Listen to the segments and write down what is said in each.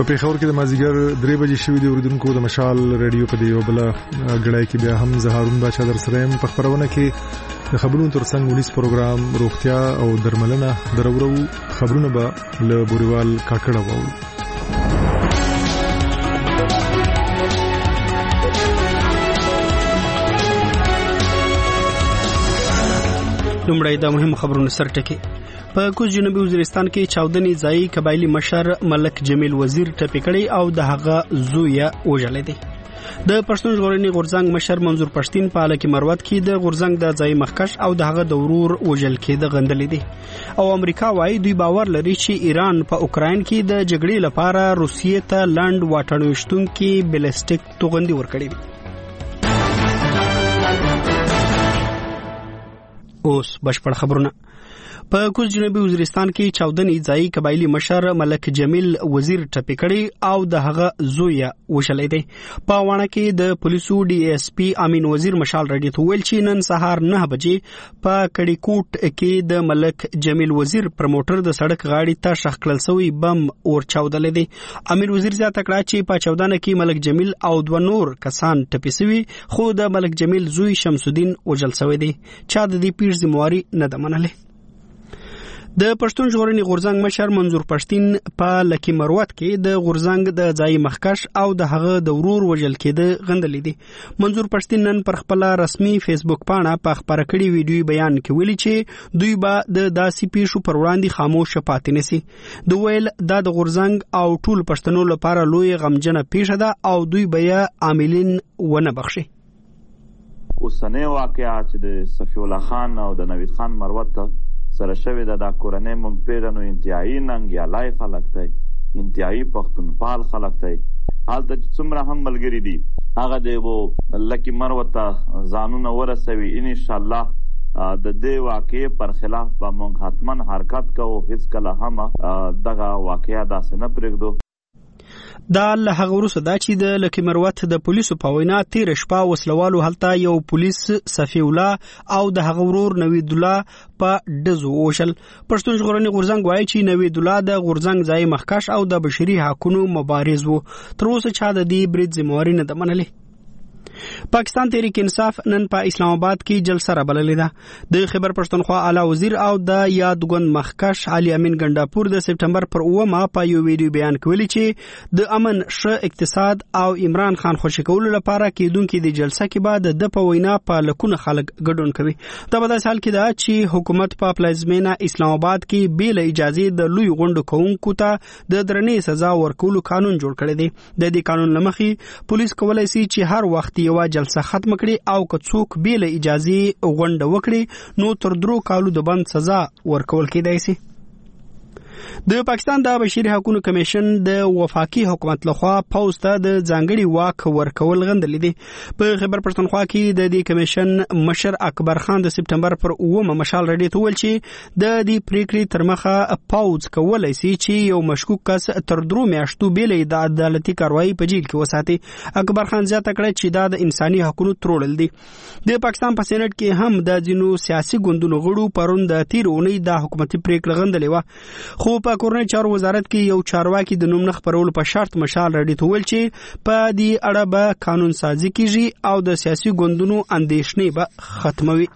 په پیښور کې د مازیګر 3 بجې شوې د اوریدونکو د مشال ریډیو په دیو بل غړای کې بیا هم زهارون بچا در سره په خبرونه کې د خبرونو ترڅنګ ولیس پروګرام روغتیا او درملنه درورو خبرونه به له بوريوال کاکړه وو. لومړی د مهم خبرونو سرټکی. په کوز جنوبي وزیرستان کې چاودنې ځای قبایلی مشر ملک جمیل وزیر ټپي کړی او د هغه زوی وژل دی. د پښتون ژغورنې غورځنګ مشر منظور پښتين په اله کې مروت کې د غورځنګ د ځای مخکش او د هغه د ورور وژل کېده غندلې دي او امریکا وايي دوی باور لري چې ایران په اوکراین کې د جګړې لپاره روسیې ته لاند واټنوشتونکي بیلستیک توغندي ورکړي. اوس بشپړ خبرونه. په کوز جنوبي وزیرستان کې چاودنې ځای قبایلی مشر ملک جمیل وزیر ټپي کړی او د هغه زوی وژل دی. په وانه کې د پولیسو ډي اس پی امین وزیر مشال رډي ته ویل چې نن سهار 9 بجې په کډی کوټ کې د ملک جمیل وزیر پر موټر د سړک غاړې ته شخ کړل شوی بم اور چاودل دی. امین وزیر زیاته کړه چې په چاودنه کې ملک جمیل او 2 نور کسان ټپي شوي خو د ملک جمیل زوی شمس الدین وژل شوی دی. چا د دې پیر ذمہواری نه ده منله. د پښتون ژغورنې غورځنګ مشر منظور پښتين په لکی مروت کې د غورځنګ د ځای مخکش او د هغه د ورور وژل کېده غندلې دي. منظور پښتين نن پر خپل رسمي فیسبوک پاڼه په خبره کړي ویډیو بیان کې ویلي چې دوی به د داسې پیښو پر وړاندې خاموش پاتې نشي. دوی ویل دا د غورځنګ او ټول پښتنو لپاره لوی غمجنه پیښه ده او دوی به عاملین ونه بخشي. اوسنۍ واقعا چې د صفی الله خان او د نوید خان مروت سره شوی د کورنۍ مونږ پیژنو انتهایی ننګیالای خلک دی انتهایی پښتونپال خلک دی حالته چې څومره هم ملګری دي هغه دی وو لکه مروته ځانونه ورسوي ان شاء الله د دې واقعې پر خلاف به مونږ حتما حرکت کوو هیڅ کله هم دغه واقعیا داسې نه پرېږدو. دا له هغه وروسته دا چې د لکی مروت د پولیسو په وینا تیر شپه وسلوالو هلته یو پولیس صفی الله او د هغه ورور نوید الله په دزو وشل. پښتون ژغورنې غورځنګ وایي چې نوید الله د غورځنګ ځای مخکش او د بشري حقوقو مبارز وو. تر اوسه چا د دې برید ذمہواری نه ده منلې. پاکستان تحریک انصاف نن په اسلام آباد کې جلسه را بللې ده. د خیبر پښتونخوا اعلی وزیر او د یادګون مخکش علي امین ګنداپور د سپټمبر پر 9 په یو ویډیو بیان کې ویلي چې د امن ښه اقتصاد او عمران خان خوشی کولو لپاره کېدونکې د جلسه کې بعد د په وینا په لکونه خلک ګډون کوي. دا په داسې حال کې ده چې حکومت په پلازمینه اسلام آباد کې بل اجازه د لوی غونډو کوونکو ته د درنې سزا ورکولو قانون جوړ کړی دی. د دې قانون لمخې پولیس کولای شي چې هر وخت یو جلسه ختم کړي او که څوک بیل اجازه غونډه وکړي نو تر 3 کالو د بند سزا ورکول کېدای شي. د پاکستان د بشري حقوقو کمیشن د وفاقي حکومت لخوا پوز ته د ځانګړي واک ورکول غندلې دي. په خیبر پښتونخوا کې د دې کمیشن مشر اکبر خان د سپټمبر پر 9 مشال رډي ته ویل چې د دې پریکړې تر مخه پوز کولای شي چې یو مشکوک کس تر 3 میاشتو بیل د عدالتي کاروایی په جیل کې وساتي. اکبر خان زیاته کړه چې دا د انساني حقوقو ترورل دي. د پاکستان په سېنات کې هم د ځینو سیاسي ګوندونو غړو پرون د تیر اونۍ د حکومتي پریکړه غندلې و. خو په کورنۍ چارو وزارت کې یو چارواکي د نوم نه خبرولو په شرط مشال رډي ته ویل چې په دې اړه به قانون سازي کیږي او د سیاسي ګوندونو اندېښنې به ختموي.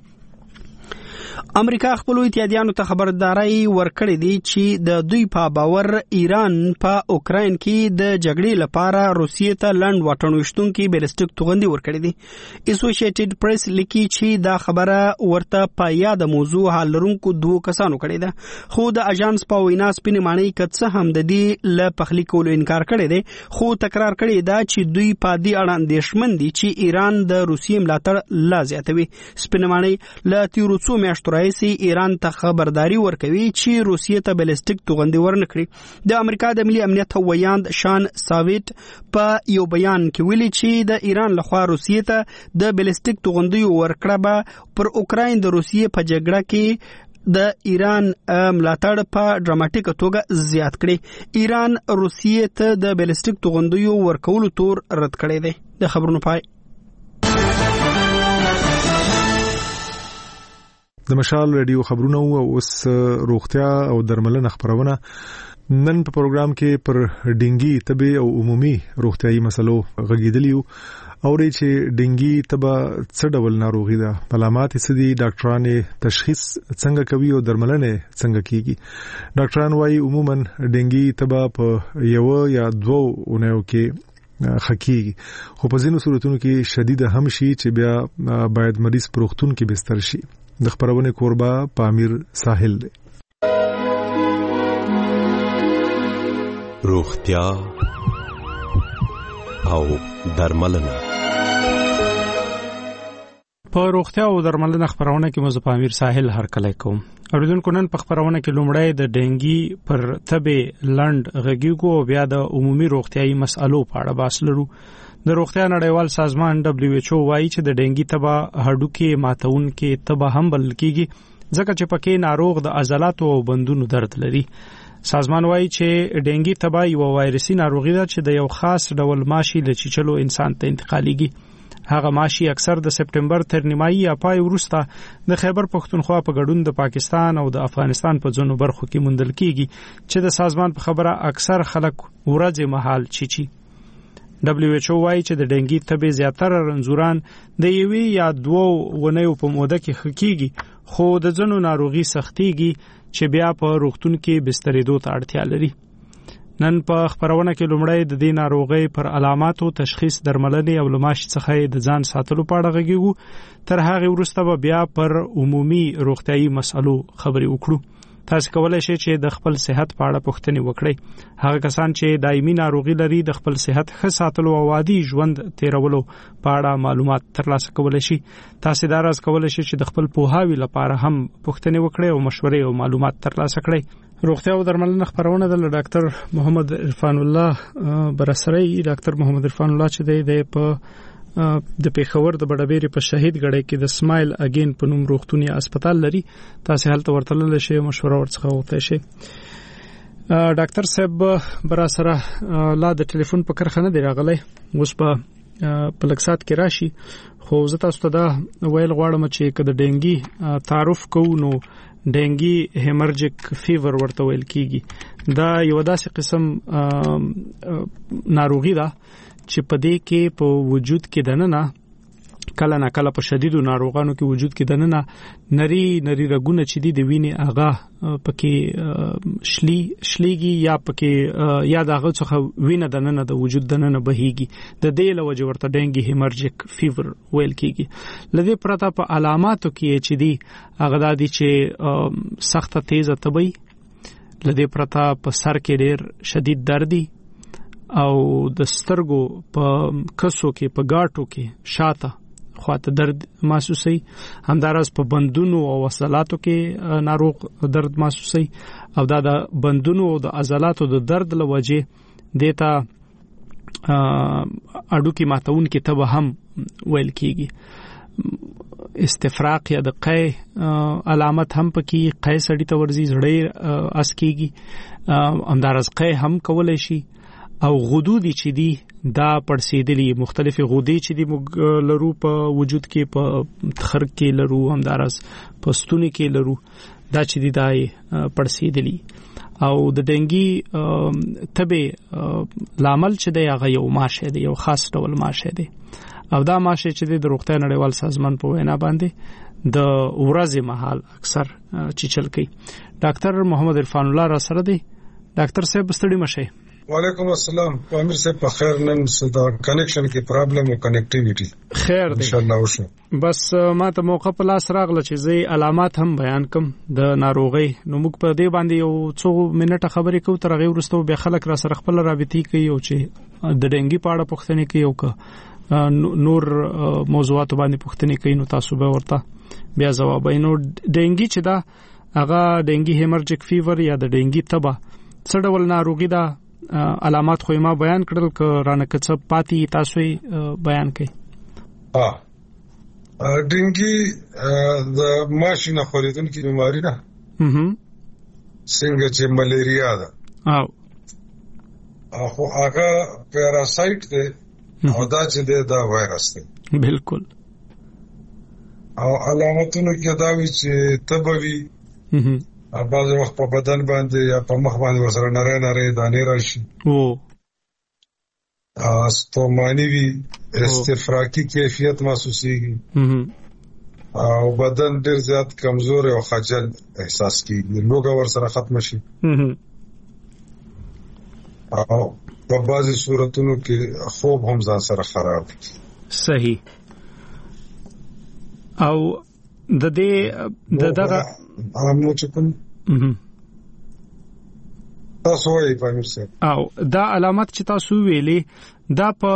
امریکا خپل اتحادیانو ته خبرداري ورکړې دي چې د دوی په باور ایران په اوکراین کې د جګړې لپاره روسیې ته لاند واټنوشتونکي بیلستیک توغندي ورکړې دي. اسوسییټډ پریس لیکي چې دا خبره ورته په یاد موضوع حال لرونکو 2 کسانو کړې ده. خو د اژانس په وینا سپینې معنی کڅه هم د دې له پخلی کولو انکار کړی دی خو تکرار کړی دا چې دوی په دې اړه اندېښمن دي چې ایران د روسیې ملاتړ لا زیاتوي. سپینې معنی له تیرو څو میاشتو راځي ایران ته خبرداري ورکوي چې روسیې ته بیلستیک توغندي ورنکړي. د امریکا د ملي امنیت هوایاند شان ساویټ په یو بیان کې ویلي چې د ایران لخوا روسیې ته د بیلستیک توغندي ورکړه به پر اوکراین د روسیې په جګړه کې د ایران ملاتړ په ډراماټیک توګه زیات کړي. ایران روسیې ته د بیلستیک توغندي ورکولو تور رد کړی دی. د خبرونو پای. د مشال ریډیو خبرونه او اوس روغتیا او درملنه خبرونه نن په پروګرام کې پر ډینګي تبه او عمومي روغتيایي مسلو غږیدلیو اوري چې ډینګي تبه څه ډول ناروغي ده، علامات څه دي، ډاکټرانو تشخیص څنګه کوي او درملنه څنګه کیږي. ډاکټران وايي عموما ډینګي تبه په یو یا دوه اونیو کې خکېږي، خو په ځینو صورتونو کې شدید هم شي چې بیا باید مریض په روغتون کې بستر شي. د خبرونه کوربه پامیر ساحل دی. روغتیا او درملنه. په روغتیا او درملنه خبرونه کې مزه پامیر ساحل هر کله کوم. اوریدونکو نن په خبرونه کې لومړی د ډینګي پر تبه لند غږیږو او بیا د عمومي روغتيایي مسالو په اړه بحث لرو. د روغتیا نړیوال سازمان WHO وايي چې د ډینګي تبه هډوکي ماتون کې تبه هم بلل کیږي ځکه چې پکې ناروغ د عضلاتو او بندونو درد لري. سازمان وايي چې ډینګي تبه یو وایرسي ناروغي ده چې د یو خاص ډول ماشي د چیچلو انسان ته انتقاليږي. هغه ماشي اکثر د سپټمبر تر نیمایي یا پای وروسته د خیبر پښتونخوا په ګډون د پاکستان او د افغانستان په ځینو برخو کې موندل کیږي چې د سازمان په خبره اکثر خلک ورځې مهال چیچي. WHO وايي چې د ډینګي تبه زیاتره رنځوران د یوې یا دوه ونیو په موده کې خکېږي، خو د ځینو ناروغي سختيږي چې بیا په روغتون کې بسترېدو ته اړتیا لري. نن په خبرونه کې لومړی د دې ناروغۍ پر علاماتو، تشخیص، درملنې او لماش څخه د ځان ساتلو په اړه غږیږو. تر هغه وروسته به بیا پر عمومي روغتيایي مسالو خبرې وکړو. تاسو کولای شئ چې د خپل صحت په اړه پوښتنې وکړئ. هغه کسان چې دایمي ناروغي لري د خپل صحت ښه ساتلو او عادي ژوند تیرولو په اړه معلومات ترلاسه کولای شي. تاسو دا راز کولای شئ چې د خپل پوهاوي لپاره هم پوښتنې وکړئ او مشورې او معلومات ترلاسه کړئ. روغتیا او درملنه خبرونه د ډاکټر محمد عرفان الله برسري. ډاکټر محمد عرفان الله چې د پیښور د بډبېری په شهید غړې کې د سمایل اگین په نوم روغتونی هسپتال لري. تاسو هلته ورتلل شئ، مشوره ورڅخه وکړئ شئ. ډاکټر صاحب برسره لا د ټلیفون په کرخنه دی راغلی، اوس په لکسات کې راشي، خو زه تاسو ته دا ویل غواړم چې کله ډینګي تعارف کوو نو ډینګي هیمرجیک فیور ورته ویل کیږي. دا یو داسې قسم ناروغي ده چې په دې کې په وجود کې دننه کله نه کله په شدیدو ناروغانو کې وجود کې دننه نری رګونه چې دي د وینې هغه پکې شلیږي یا پکې یا دغه څخه وینه دننه د وجود دننه بهيږي. د دې لوجه ورته ډینګي هیمرجیک فیور ویل کیږي. لدې پرته په علاماتو کې چې دي هغه د دې چې سخته تیزه تبي، لدې پرته په سر کې ډېر شدید دردي او د سترګو په کسو کې په گاټو کې شاته خواته درد محسوسي، همدارس په بندونو او عضلاتو کې ناروغ درد محسوسي او دا د بندونو او د عضلاتو د درد لوجه دیتا اډوکی ماتون کې تبه هم ویل کیږي. استفراق یا د قی علامت هم پکې قی سړی ته ورزي زړې اس کیږي، همدارس قی هم کولای شي او غدودي چې دي دا پړسېدلي مختلفي غدې چې دي موږ لرو په وجود کې، په خر کې لرو، همدارس په ستوني کې لرو، دا چې دي دا پړسېدلي. او د ډینګي تبه لامل چې دی هغه یو ماشه دی، یو خاص ډول ماشه دی او دا ماشه چې د روغتیا نړیوال سازمان په وینا باندې د ورځې مهال اکثر چیچل کوي. ډاکټر محمد عرفان الله را سره دی. ډاکټر صاحب ستړي مشه. وعلیکم السلام. امیر صاحب په خیر. نن صدا کنیکشن کې پرابلم او کنیکټیویټي خیر دی ان شاء الله وشو. بس ما ته موقع په لاس راغله چې زه علامات هم بیان کوم د ناروغي. نو موږ په دې باندې یو څو منټه خبرې کوو، تر هغه وروسته به خلک را سره خپل رابطې کوي او چې د ډینګي په اړه پوښتنې کوي او نور موضوعات باندې پوښتنې کوي نو تاسو به ورته بیا ځواب وینئ. نو ډینګي چې دا هغه ډینګي هیمرجیک فیور یا د ډینګي تبه څه ډول ناروغي ده، علامات خو ما بیان کړل ک رانه کڅ پاتې تاسو بیان کړئ. ډینګي د ماشینه خورېدونکې بیماری ده، څنګه چې ملیریا ده خو هغه پیراسایت دی او دا چې دا وایرس دی. بالکل. او علامتونو کې دا وی چې تبوي بعض وخت په بدن باندې یا په مخ باندې ورسره نری دانې راشي ستومانی وي استفراقي کیفیت محسوسیږي او بدن ډیر زیات کمزور او خجل احساس کیږي لوګه ورسره ختم شي او په بعضي صورتونو کې خوب هم ځان سره خراب صحیح او د دې دغه امو چې کوم تاسو یې پامیر سره او دا علامات چې تاسو ویلې دا په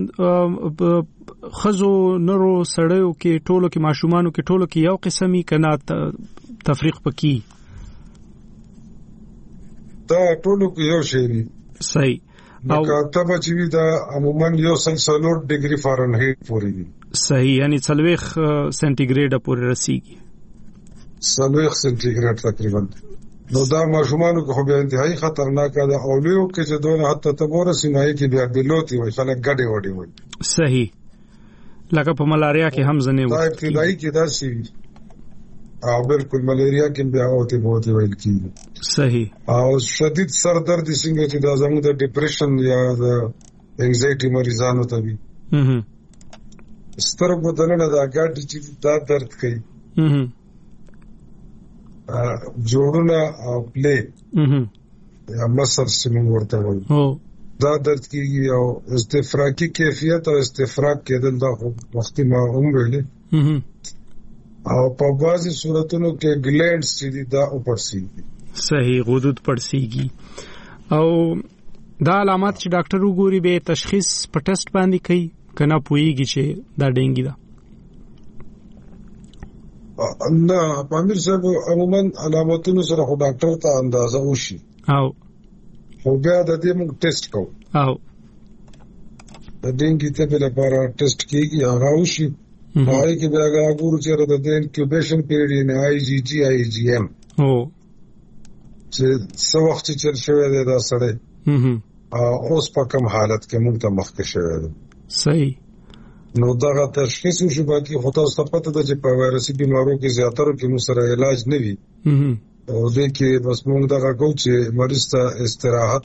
خزو نورو سړیو کې ټولو کې ماشومانو کې ټولو کې یو قسمي کنا تفریق پکې دا ټولو کې یو شی دی صحیح او کتابه چې دا عموما یو سلسلور ډیګري فارنهایت پورې دی صحیح یعنی 40 سنټیګریډ پورې رسیږي 40 سنټیګریډ تقریبا نو دا ماشومانو کې خو به انتهایی خطرناک ده او لیو کې چې دونه حتی تبور سینای کې بیا بلوتي وي خلک ګډي وډي وي صحیح لکه په ملاریا کې هم ځنه وي دا ابتدایي کې دا شي او بالکل ملاریا کې بیا اوته بوته ویل کیږي صحیح او شدید سر درد څنګه چې دا زموږ د ډیپریشن یا د انزایټي مریضانو ته وي سترګو دنه دا ګډ چې دا درد کوي جوړونه او پلی یا مسر سیمون ورته وایي دا درد کیږي او استفراقي کیفیت او استفراق کېدل دا وختي ما ویلې او په بعضي صورتونو کې ګلینډز چې دا اوپرسيږي صحیح غدود پړسيږي او دا علامات چې ډاکټر وګوري به تشخیص په ټیسټ باندې کوي کنه پويږي چې دا ډینګي ده نه پامیر صاحب عموما علاماتونو سره خو ډاکټر ته اندازه وشي او خو بیا د دې موږ ټیسټ کوو او د ډینګي ته په لپاره ټیسټ کیږي هغه وشي هغه کې بیا هغه چې د دې انکیوبیشن پیریډ نه IgM او چې څو وخت چې شوی دی دا سره اوس په کوم حالت کې موږ ته مخکې شوی دی صحیح نو دا تشخیص شو باقي خو تاسو ته پته ده چې په وایرسي بيمارو کې زیاتره کې موږ سره علاج نه وي او دې کې بس موږ دا کوو چې مریض ته استراحت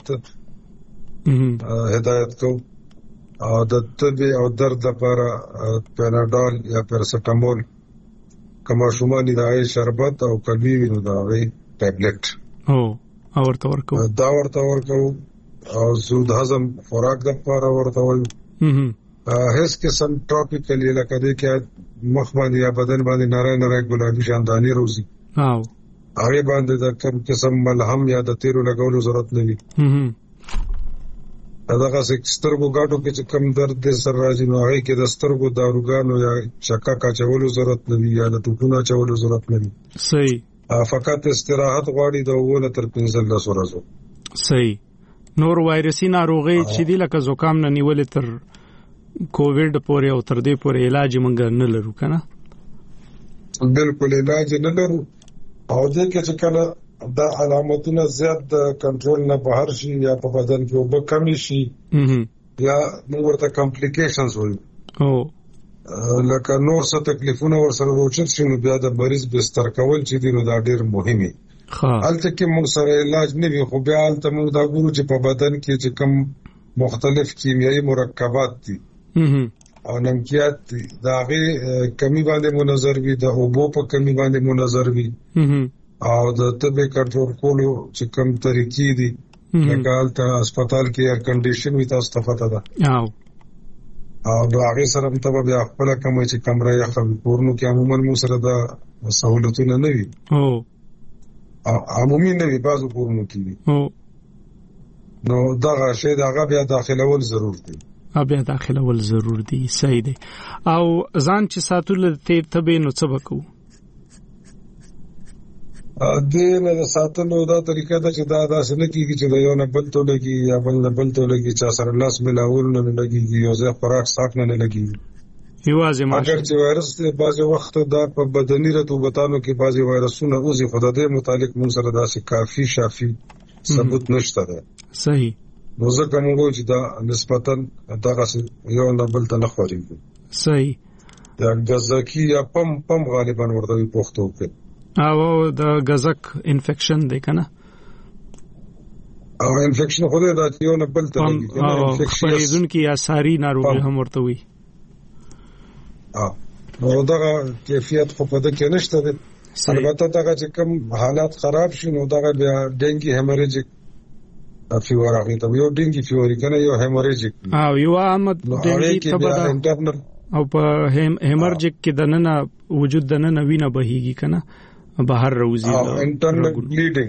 هدایت کوو او د تب او درد لپاره پیناډول یا پیراسټامول کما شوماني دای شربت او کبي نو دا وی ټابلیټ او ورته ورکو او زود هضم خوراک لپاره ورته وایو هیڅ قسم ټاپیکلی لکه دې کې مخ باندې یا بدن باندې نری ګلابي شاندانی روزي او هغه باندې د کوم قسم ملهم یا د تیرو لګولو ضرورت نه وي دغه سترګو غاټو کې چې کم درد سر راځي نو هغه کې د سترګو داروګانو یا چکا چولو ضرورت نه وي یا د ټوپونو چولو ضرورت نه وي صحیح فقط استراحت غواړي د 1 تر 15 ورځې صحیح نور وایرسي ناروغي چې دی لکه زکام نه نیولې تر کووډ پورې او تر دې پورې علاج مونږ نه لرو کنه بالکل علاج نه لرو او دې کې چې کله دا علامتونه زیات د کنټرول نه بهر شي یا په بدن کې وب کمی شي یا موږ ورته کمپلیکیشنز وایو او لکه نور څه تکلیفونه ورسره وچت شي نو بیا د مریض بستر کول چې دی نو دا ډیر مهمه حالت کې موږ سره علاج نه وي خو بیا حالت موږ دا ګورو چې په بدن کې چې کم مختلف کیمیاوي مرکبات دي او نمکیات دي دا غي کمی باندې منظر وي د اوبو په کمی باندې منظر وي او د طبي کنټرول کولو چې کم طریقې دي لکه حالت هسپتال کې ایر کنډیشن وي تاسو ته پته ده او دا هغه سره متابع بیا خپل کوم چې کمره یا خبرونو کې عموما مو سره دا سہولتونه نه وي او عمومي نه وي بازو کورونو کې وي نو دا شی دا بیا داخلول ضرور دي بیا داخلول ضرور دي صحیح دي او ځان چې ساتل ته به نو څه وکړو دینه د ساتلو دا طریقه ده چې دا داسې نه کیږي چې د یو نه بل ته لګي یا بل نه بل ته لګي چې سره لاس ملاول نه لګي یو ځای خوراک ساک نه لګي یوازې ماشه اگر چې وایرس د بعضي وخت دا په بدني رطوبتانو کې بعضي وایرسونه اوسې خو د دې متعلق موږ سره داسې کافي شافي ثبوت نشته ده صحیح نو ځکه موږ چې دا نسبتاً دغه یو نه بل ته نه خوريږي صحیح دا غزاکی یا پم غالبا ورته پښتو کې او د غزک انفیکشن دی کنه او انفیکشن خو دې د یو نه بل ته لګي کنه انفیکشن خپرېدونکي اثاري ناروغي هم ورته وي نو دا کیفیت خو په دې کې نشته دی البته دا چې کوم حالات خراب شي نو دا بیا ډینګي هیموریجیک فیور راغی ته یو ډینګي فیور کنه یو هیموریجیک او یو عامه ډینګي تبدا او په هیمرجیک کې د نن وجود د نن وینه بهيږي کنه بهر روزي انټرنل بلیډینګ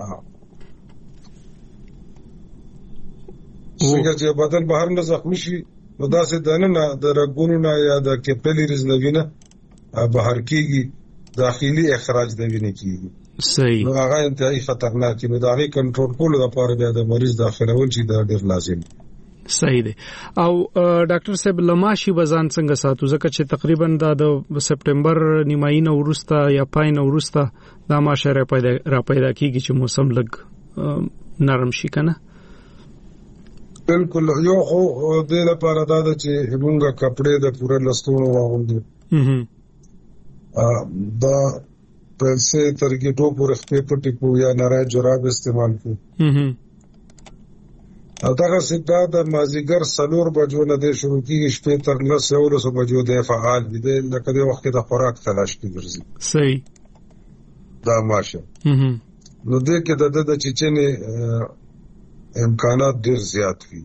څنګه چې بدن بهر نه زخمی شي نو دا څه دنه د رګونو نه یا د کیپیلریز نه وینه بهر کیږي داخلي اخراج د وینې کیږي صحیح نو هغه انتهایی خطرناک دی نو دا غي کنټرول کول لپاره بیا د مریض داخلول چې دا ډیر لازم صحیح دی او ډاکټر صاحب لماشي وزن څنګه ساتو ځکه چې تقریبا د سپټمبر نیمایي نو ورسته یا پای نو ورسته د ماشه را پیدا کیږي چې موسم لګ نرم شي کنه بالکل یو خو د لپاره دا چې موږ کپڑے د پوره لستونو واغوندو دا پرسه ترګټو پورې خپې پټي کو یا نارای جراب استعمال کو دا څنګه د مازیګر سلور بجو نه د شروع کیږي شپې تر 9:00 بجو د فعال دي لکه د وخت د خوراک تلاش کې ګرځي صحیح دا ماشه نو دې کې د چچنه امکانات ډیر زیات وي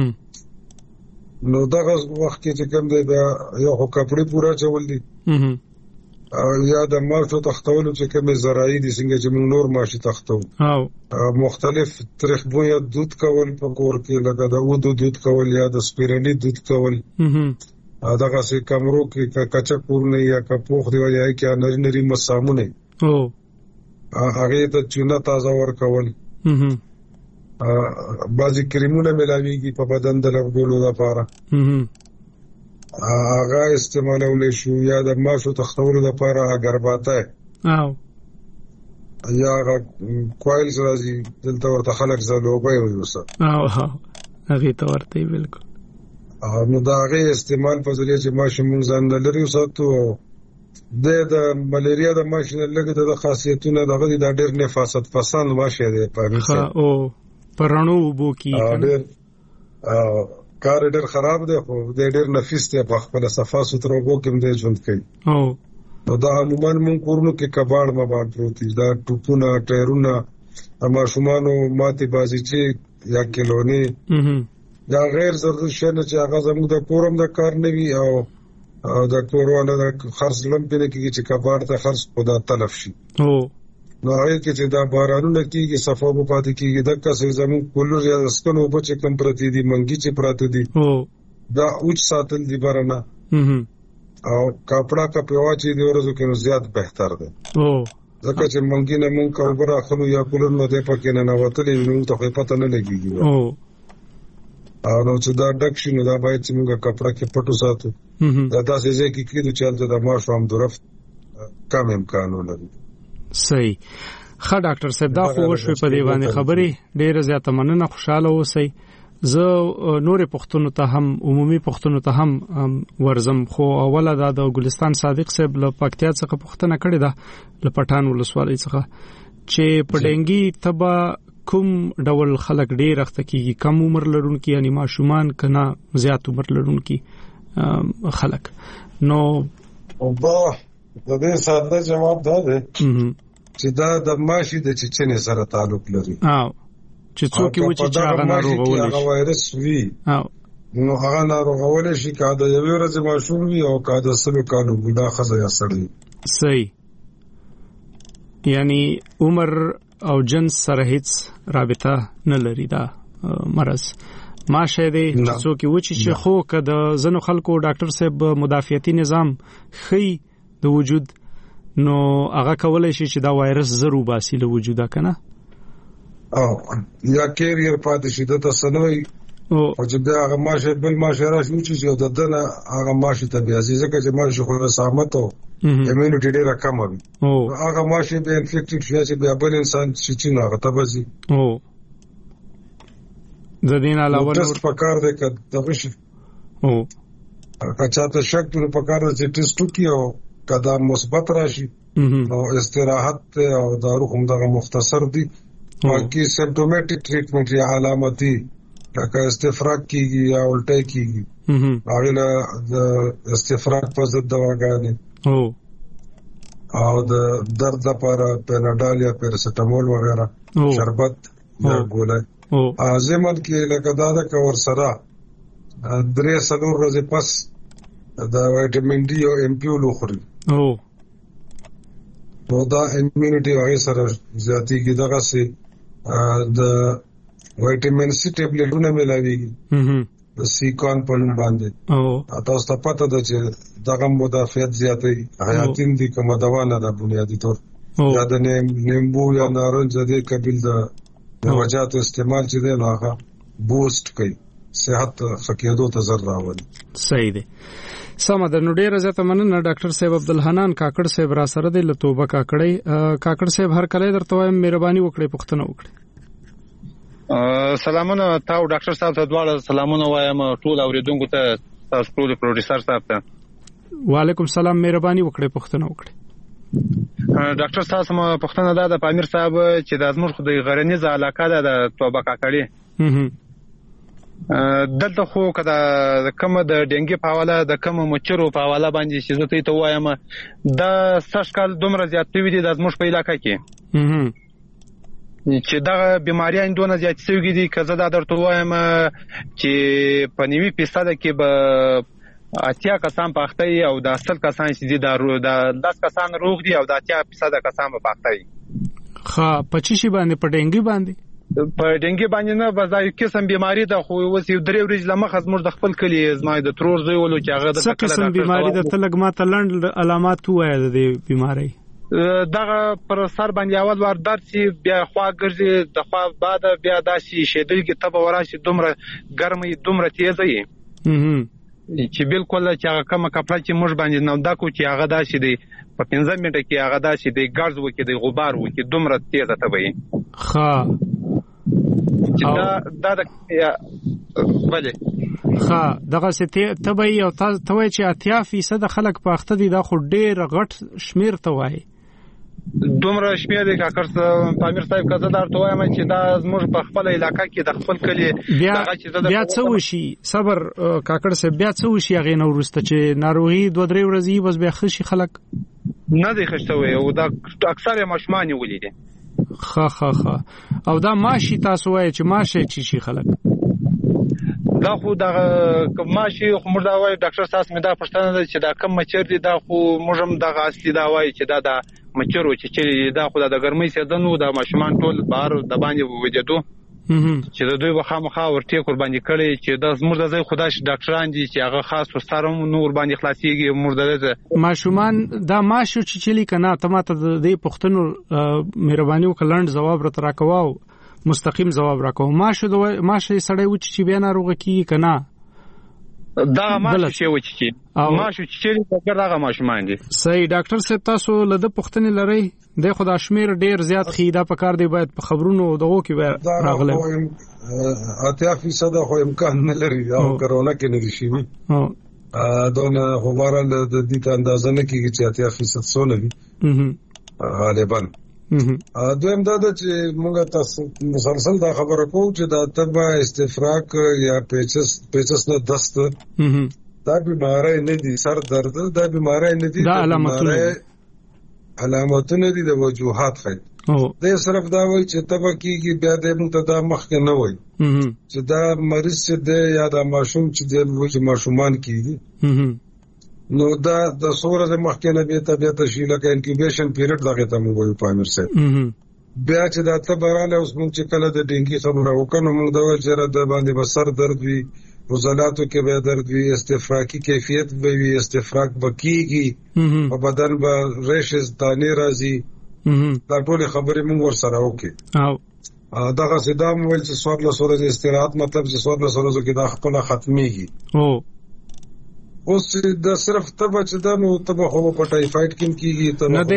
نو دا وخت کې چې کوم دی یو کپڑے پورا چول دي یا د ماشو تختولو چې کومه زراعي دي څنګه چې موږ نور ماشي تختو او مختلف ترخبو یا دود کول په کور کې لکه د اودو دود کول یا د سپیرنی دود کول دغه سي کمرو کې کچا کورنه یا کپوخ دی یا کې نری مسامونه او هغه ته چونه تازه ور کول بعضی کریمونه ملاویږي په بدن د لګولو لپاره هغه استعمالول شو یا د ماشو تختولو لپاره اگرباته او یا کوایلز راځي دلته ورته خلک زلوبه ويوسه او هغه ته ورته بالکل نو دا هغه استعمال په ځای چې ماشه مونږ ځان لري وساتو د ملاریا د ماشه لګه د خاصیتونه دغه د ډېر نفاست پسند ماشه دی په مثال او پرانو بو کی کار ډېر خراب دی خو ډېر نفیس دی په خپل صفا سترو بو کې مده ژوند کوي او دا عموما مونږ کورونو کې کباړ مباړ پروتي دا ټوپونه ټایرونه اما شومانو ماتي بازي چې یا کلونی دا غیر ضروري شی نه چې هغه زموږ د کورم د کار نه وي او د کورونه د خرڅ لمپنه کې چې کباړ ته خرڅ خدا تلف شي او نو هغه کې چې دا بارانونه کېږي صفه په پاتې کېږي د کسې زموږ کولر یا سکنو بچ کم پرتی دي منګي چې پراته دي دا اوچ ساتل دي بارانه او کپڑا کا پیوا چې دی ورځو کې نو زیات بهتر ده ځکه چې منګي نه مونږ کور اخلو یا کولر نه ده پکې نه نوتلې نو ته پته نه لګيږي او نو چې دا ډک شي نو دا باید چې موږ کپڑا کې پټو ساتو دا داسې ځای کې کېدو چې د ماشو هم درف کم امکان ولري صحیح ښه ډاکټر صاحب دا خو وشوي په دی باندې خبرې ډیره زیاته مننه خوشاله اوسئ زه نورې پښتنو ته هم عمومي پښتنو ته هم ورزم خو اوله دا د ګلستان صادق صاحب له پکتیا څخه پښتنه کړې ده له پټان ولسوالۍ څخه چې پډنګي تبا کوم ډول خلک ډیر وخت کېږي کم عمر لرونکي یعنی ماشومان کنا زیات عمر لرونکي خلک نو او با د دې ساده جواب دا دی چې دا د ماشي د چچنې سره تعلق لري او چې څوک و چې هغه ناروغول شي هغه وایرس وی نو هغه ناروغول شي کاده یو ورځ ماشوم وي او کاده سلو کالو بوډا خزه یا سړی صحیح یعنی عمر او جنس سره هیڅ رابطه نه لري دا مرض ماشه دی څوک و چې خو کده زنو خلکو ډاکټر صاحب مدافعتي نظام خي د وجود نو هغه کولای شي چې دا وایرس زرو باسي له وجوده کنه او یا کیریر پاتې شي د تسنوي او چې دا هغه ماشه بل ماشه راشي چې د دنه هغه ماشه ته بیا ځکه چې ماشه خو سامت او ایمونټی ډیره کم وي هغه ماشه به انفیکټډ شي چې بیا بل انسان چې نه هغه تبزي او زدين علاوه ټیسټ پکار دی که دغه شي او کچا ته شک نو پکار دی چې ټیسټ وکړي او کدا مثبت راشي نو استراحت او دارو هم دغه مختصر دي باقي سیمپټومټیک ټریټمنټ یا علامتي لکه استفراغ کیږي یا الټي کیږي هغه له استفراغ په ضد دواګانې او د درد لپاره پیناډال یا پیراسټامول وغیرہ شربت یا ګولۍ ازمن کې لکه دا د کور سره 3-4 ورځې پس د وټامین ډي او امپیول خوري نو دا امیونټي هغه سره زیاتېږي دغه سي د وټامین سي ټابلیټونه ملاويږي د سیکون په نوم باندې تاسو ته پته ده چې دغه مدافعت زیاتې حیاتین دي کوم دوا نه ده بنیادی طور یا د نیمبو یا نارنج د قبیل د وجاتو استعمال چې دی نو هغه بوست کوي صحت فقیدو ته ضرر راولي. صحیح دی. سم ده. نو ډیره زیاته مننه ډاکټر صاحب عبدالحنان کاکړ صاحب را سره دی له توبه کاکړی. کاکړ صاحب هر کله درته وایم مهرباني وکړئ پوښتنه وکړئ. سلامونه تاسو ډاکټر صاحب ته دواړه سلامونه وایم ټول اوریدونکو ته تاسو ټول پروډوسر صاحب ته. وعلیکم السلام مهرباني وکړئ پوښتنه وکړئ. ډاکټر صاحب ما پوښتنه ده د پامیر صاحب چې د زموږ د غرنیز علاقه ده د توبه کاکړی دلته خو کدا کوم د ډنګي په حواله د کوم مچرو په حواله باندې چې زه ته وایم د سشکل دومره زیات وی دي د زموږ په علاقه کې چې دا بیماریان دونه زیات شوي دي کزه دا درته وایم چې په 90% کې به 80 کسان پاختي او د 80 کسان چې دي د 10 کسان روغ دي او د 80% کسان په پاختي. خا 25 باندې په ډنګي باندې په ډنګي باندې نه بس دا یو قسم بیماری ده خو اوس یو درې ورځې لمخ زموږ د خپل کلی زما د ترور زوی ولو چې هغه د قسم بیماری د تلګ ما تلند علامات وایي د بیماری دغه پر سر باندې اول ور درد سي بیا خوا ګرځي د خوا بعد بیا داسي شیدلګي تب وراشي دومره ګرمي دومره تیزه چې بالکل چې هغه کومه کپړه چې موږ باندې نو دا کو چې هغه داسي دی په 15 منټه کې هغه داسي دی ګرځ وکي دی غبار وکي دومره تیزه تبي ښه دا بله ښه دغه ستې تبي او تاسو وایي چې 80% خلک په اخته دي دا خو ډېر غټ شمیر ته وایي دومره شمیر دی کاکر پامیر صاحب کزه درته وایم چې دا زموږ په خپل علاقې کې د خپل کلی بیا څه وشي صبر کاکر صاحب بیا څه وشي هغه نو ورسته چې ناروغي 2-3 ورځې بس بیا خشي خلک نه دی خشتوي او دا اکثر ماشومان ولیدي خا او دا ماشي تاسو وایي چې ماشي چی شي خلک دا خو دا ماشي خو موږ دا وایي ډاکټر صاحب مې دا پښتنه ده چې دا کم مچر دي دا خو موږ هم دا اصلي دا وایي چې دا مچر چې دا خو دا ګرمۍ سیزن دا ماشومان ټول بهر د باندې وجدو چې د دوی بخامخا ورته قرباني کړي چې د زموږ د ځای خدای ډاکټران دي چې هغه خاص وستارم نور باندې خلاصيږي موږ د ماشومان دا ماشو چې چلی کنه ته ماته د پښتنو مهرباني وکړند جواب را تراکواو مستقیم جواب راکو ماشو سړی و چې بیا ناروغه کیږي کنه دا ماشو چې و چې ماشو چې دغه ماشومان دي. صحیح ډاکټر صاحب تاسو له پښتنې لري د خدای شمیر ډیر زیات خیدا په کار دی باید په خبرونو دغه کې راغله 80% خو امکان نه لري او کرونا کې نه دي شي دونه خبره د دې اندازه نه کیږي چې 80% سونه وي غالبا دویم دا چې موږ تاسو مسلسل دا خبره کوو چې دا تبع استفراغ یا پیچس نه دست دا بیماری نه دي سر درد دا بیماری نه دي دا علامتونه دي د وجوهات خي دا صرف دا وایي چې تبع کیږي بیا د متدا مخ کې نه وایي چې دا مریض چې دی یا دا ماشوم چې دی وایي ماشومان کیږي نو دا د سوره د مخکنه به طبيعت شي لکه انکیوبیشن پیریډ دغه ته موږ وایو پامیر سره بیا چې دا تبراله اوس موږ چې کله د ډینګي خبره وکړو موږ دا ویل چې د باندې بسر درد وي عضلاتو کې به درد وي استفراقی کیفیت به وي استفراق بکیږي په بدن به ریشز دانی راځي دا ټول خبرې موږ ور سره وکړو دغه صدام ویل چې سوال سره استراحت مطلب چې سوال سره کې دا خپل ختميږي اوس دا صرف تبع چې دا نو تبع خو په ټایفاید کې کیږي ته نه دی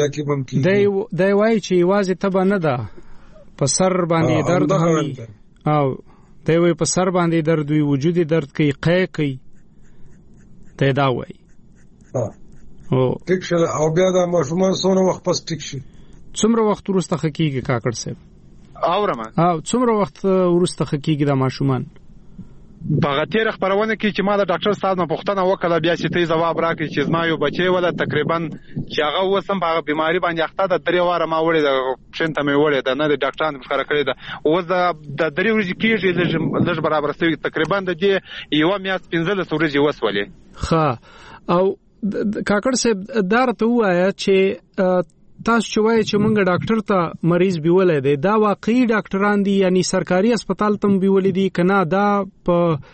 وایي دی وایي چې واځي تبع نه ده په سر باندې درد هم او دی وایي په سر باندې درد وي وجودي درد کوي قې کوي ته دا وایي ټیک شل او بیا دا ماشومان څونه وخت پس ټیک شي؟ څومره وخت وروسته حقیقي کاکړ صاحب اورم څومره وخت وروسته حقیقي دا ماشومان په تیر خبرونه کې چې ما د ډاکټر صاحب نه پوښتنه وکړه بیا چې ته جواب راکړې چې زما یو بچی ولا تقریبا چې هغه وسم په بیماری باندې اخته د 3 واره ما وړي د شنته مې وړي د نه د ډاکټرانو ښکار کړی دا اوس د 3 ورځې کېږي لږ برابر ستوي تقریبا د دې یو میاشت 15 ورځې وسولې. ها او کاکړ صاحب دا راته وایا چې تاسو چې وایي چې مونږ ډاکټر ته مریض بیولې دی دا واقعي ډاکټران دي یعنی سرکاري هسپتال تم بیولې دي کنه دا په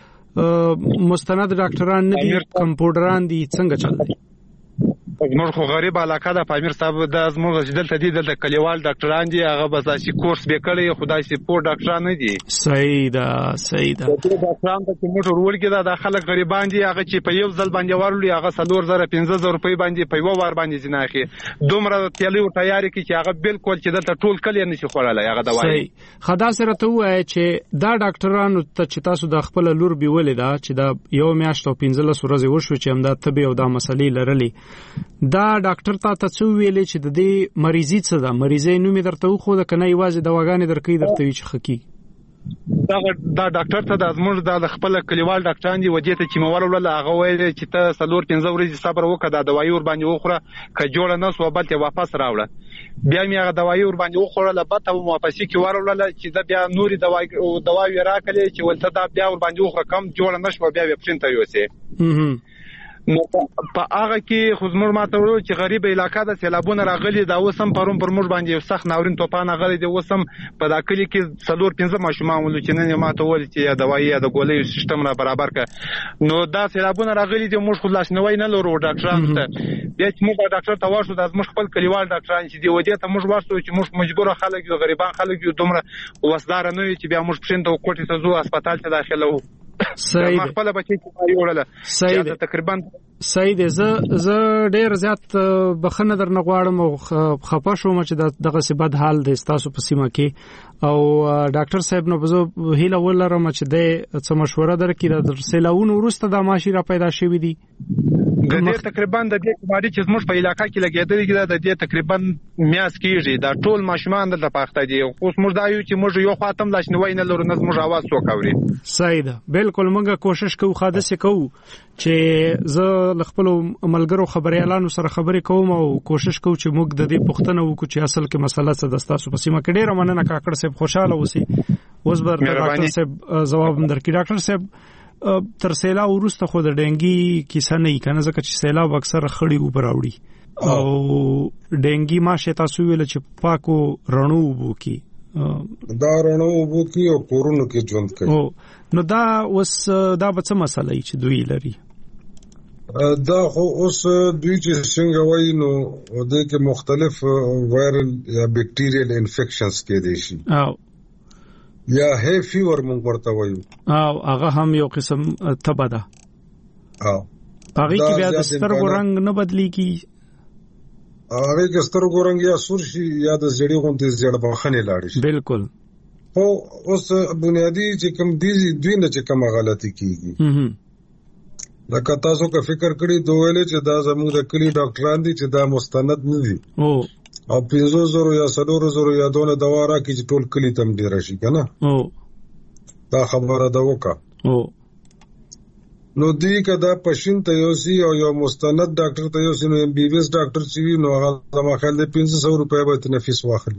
مستند ډاکټران نه دي کمپاوډران دي څنګه چل دي؟ زموږ خو غریب علاقه د پامیر صاحب د زموږ دلته دي د کلیوال ډاکټران دي هغه بس چې کورس به کړی خدای سي پور ډاکټران نه دي. صحیح ده ډاکټران ته موټر ورول کې دا خلک غریبان دي هغه چې په یو ځل باندې ورولي هغه 4000-15000 روپۍ باندې په یو وار باندې جناخي دومره تیلی او تیاری کې چې هغه بالکل چې دلته ټول کلی نشي خورلای هغه دوايي. صحیح خدا سره ته وای چې دا ډاکټرانو ته چې تاسو د خپل لور بیولې دا چې دا یو میاشت او 15 ورځې وشو چې همدا طبي او دا مسلې لرلې دا ډاکټر ته څه ویلې چې د دې مریضي څه ده مریضي نومې درته خو د کنه یوازې دواګانې درکې درته وی چې حقيقي دا ډاکټر ته د زموږ د خپل کلیوال ډاکټران دی ودی ته چې مورول هغه ویل چې ته 4-15 ورځې صبر وکړه دا دوايي ور باندې وخوره که جوړ نه سو بل ته واپس راوړه بیا مې هغه دوايي ور باندې وخوره لبته واپس کی ورول چې دا بیا نوري دوايي راکړي چې ولته دا بیا ور باندې وخوره کم جوړ نه شو بیا پرنټ یوسه نو په هغه کې خو زموږ ماته ورو چې غریب علاقہ د سیلابونه راغلي دا وسم پروم پر موږ باندې یو سخت ناورین توپان غلي دی وسم په دا کلی کې 4-15 ماشومان ول چې نن ماته ول چې دوايي د ګولې سیستم را برابر ک نو دا سیلابونه راغلي دی موږ خلاص نه وای نه لورو ډاکټران ته بیا چې موږ ډاکټر ته واشو د زموږ خپل کلیوال ډاکټران چې دی ودی ته موږ واشو چې موږ مجبور خلک یو غریبان خلک یو دومره وسدار نه وي چې بیا موږ پښینته کوټې ته زو هسپتال ته داخله وو. صحیح خپل بچی چې وړله صحیح تقریبا صحیح ده زه ډیر زیات بخنه در نغواړم او خپه شوم چې دغه څه بد حال دی تاسو په سیمه کې او ډاکټر صاحب نو بزو هیله ولرم چې د څه مشوره درکې د سیلاون ورسته د ماشي را پیدا شوی دی د دې تقریبا د دې کوماري چې زموږ په علاقې کې لګیدل کې د دې تقریبا میاس کېږي دا ټول ماشومان د پخته دي خو موږ دا یو چې موږ یو خاتم لاش نه وینل ورو نه موږ आवाज وکاوري. صحیح ده بالکل موږ کوشش کوو حادثه کوو چې زه خپل ملګرو خبريالانو سره خبرې کوم او کوشش کوم چې موږ د دې پښتنه وکړو چې اصل کې مسله څه د تاسو په سیمه کې ډیره مننه کاکړ صاحب خوشاله اوسئ. اوس بر ډاکټر صاحب جواب درکړي. ډاکټر صاحب تر سیلاب وروسته خو د ډنګي کیسه نه کنه ځکه چې سیلاب اکثر خړی اوپر راوړي او ډنګي ماشه تاسو ویل چې پاکو رڼو وبو کی دا رڼو وبو کی او کورونو کې ژوند کوي نو دا اوس دا به څه مسله چې دوی لري دا خو اوس دوی چې څنګه وایي نو د کې مختلف وایرل یا بیکټیریل انفیکشنز کې دي شي یا هی فیور مونږ ورته وایو او هغه هم یو قسم تبه ده هغه کې بیا د سترګو رنگ نه بدليږي هغه کې سترګو رنگ یا سور شي یا د زړی غونډې زړه بخنه لاړ شي بالکل او اوس بنیادی چې کوم دي دوی نه چې کوم غلطي کیږي لکه تاسو کا فکر کړی دوه ویلې چې دا زموږ د کلی ډاکټران دي چې دا مستند نه دي او 500 یا 400 یا دونه دوا راکې چې ټول کلی تم ډیر شي کنه دا خبره دا وکا نو دی کدا پښین ته یوسی او یو مستند ډاکټر ته یوسی نو ام بی بی ایس ډاکټر چې نو هغه ما خیال دی 500 روپے به تنفیس واخلي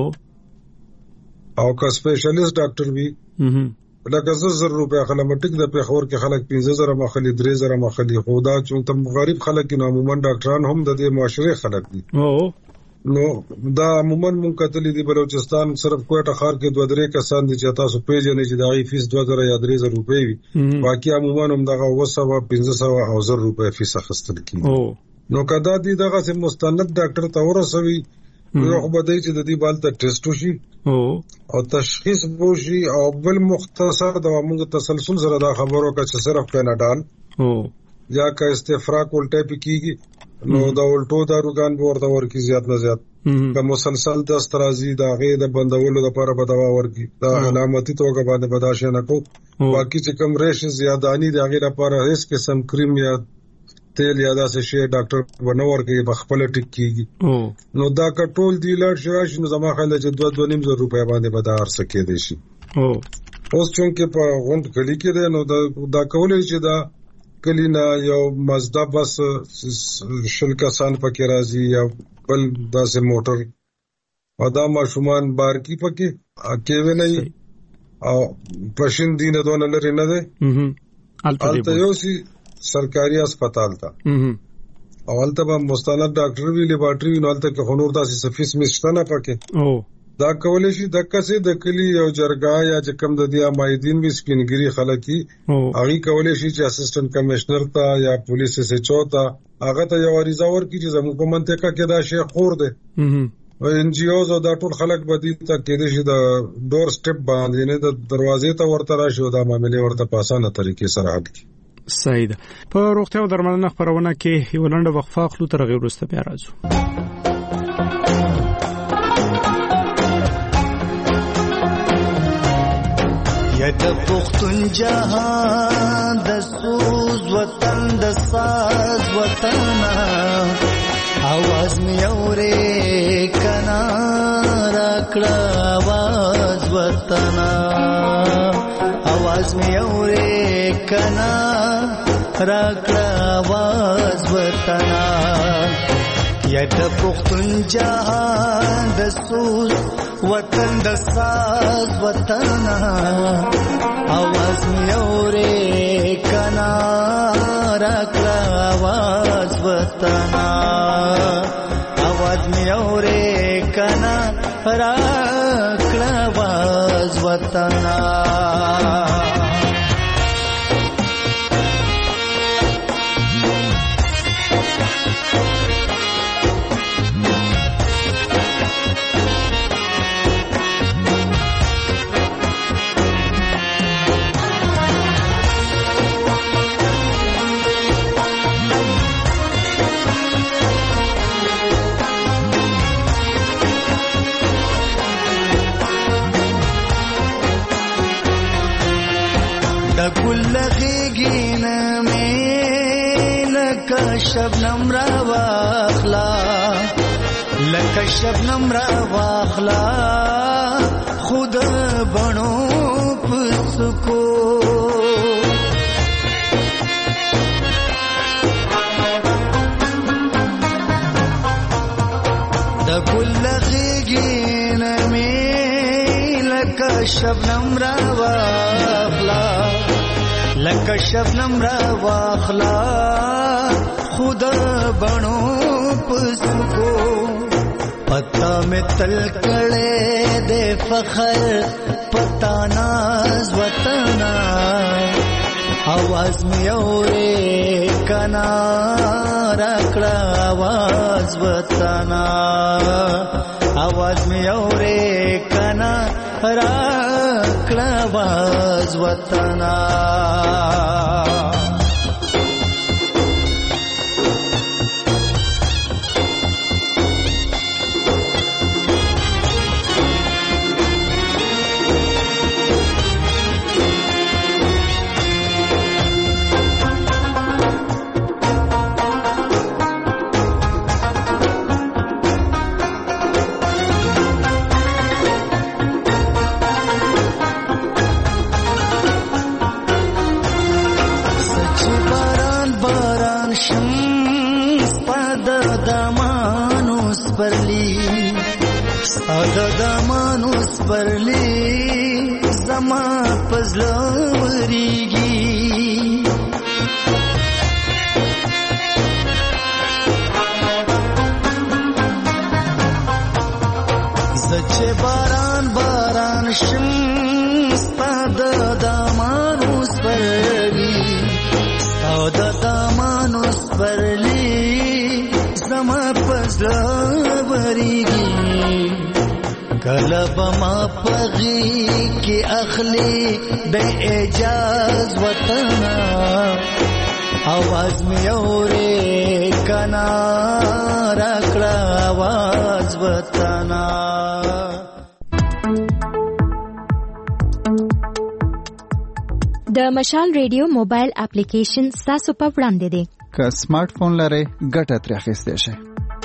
او کا سپیشلیست ډاکټر وی لکه 1000 روپے خلک ټیک د پیښور کې خلک 15000 مخلي 3000 مخلي خدا چې تم غریب خلک نو عموما ډاکټران هم د دې معاشره خلک دي نو دا عموما مونږ کتلې دی بلوچستان صرف کوټه خار کې 2-3 کسان دي چې تاسو پیژنې چې دا فیس 2000 یا 3000 روپے وي باقي عموما هم دغه 200-500 او 1000 روپے فیس اخستل کیږي نو کدا دي دغه سم مستند ډاکټر ته ورسوي یو خو بدای چې د دې بالته ټیسټ وشي او تشخیص وشي او بل مختصر د موږ تسلسل سره دا خبرو کا چې صرف پیناډال یا کا استفراق الټه پکېږي نو دا الټو داروګان به ورته ورکی زیات نه زیات که مسلسل د استرازي دا غي د بندولو لپاره به دوا ورکی دا علامتي توګه باندې بداشه نه کو باقي چې کم ریش زیادانی دا غي لپاره هیڅ قسم کریم یا تیل یا داسې شی ډاکټر ونور کې بخپل ټیک کیږي نو دا کټول دی لاړ شي نو زما خیال چې 2.5 روپیا باندې به دا ارسه کې دي شي اوس چونکه په غونډ کلی کې ده نو دا کولای چې دا کلینا یو مزدا بس شل کسان پکې راځي یا بل داسې موټر او دا ماشومان بار کی پکې کېوي نه او پښین دینه دونه لري نه ده البته یو سي سرکاري هسپتال تا او البته به مستند ډاکټر وی لیبارټری وی نو البته کې هنور داسې سفیس مشته نه پکې دا کولای شي د کسې د کلی یو جرګه یا چې کم د دیا مایدین وی سپینګری خلکی هغه کولای شي چې اسسټنټ کمشنر تا یا پولیس سه چوتا هغه ته یو اړیزه ورکړي چې زموږ په منطقه کې دا شی خور ده او ان جی اوز او دا ټول خلک بدی ته کې دي چې د ډور سټپ باندې نه د دروازې ته ورته راشي او دا معاملې ورته په اسانه طریقې سره حل کړي. صحیح ده. په روغتیا او درملنه خبرونه کې یو لنډه وقفه خلو تر غیر وروسته بیا راځو. یا د پښتون جهان د سوز وطن د ساز وطن आवाज می اورې کنا راکړه आवाज وطن आवाज می اورې کنا راکړه आवाज وطن یا د پښتون جهان د سوز وطن د ساز وطن आवाज می اورې کنا راکړه आवाज وطن आवाज می اورې کنا راکړه आवाज وطن شبنم را واخلا لکه شبنم را واخلا خود بنو پسکو د ګل غیګین می لکه شبنم را واخلا لکه شبنم را واخلا خود بنو پسکو پتا میں تل کڑے دے فخر پتا ناز وطنا आवाज میں اورے کنا راکڑا आवाज وطنا आवाज میں اورے کنا راکڑا आवाज وطنا دمانوس پرلی زما پزلوریږي زچه باران باران شم ستاد دمانوس پرلی ستاد دمانوس پرلی زما پزلوریږي کلب ما پغی کی اخلی بے اجاز وطن आवाज میں اورے کنا راکڑا आवाज وطن د مشال ریډیو موبایل اپلیکیشن تاسو په وړاندې دی که سمارټ فون لرئ ګټه ترې اخیستی شئ.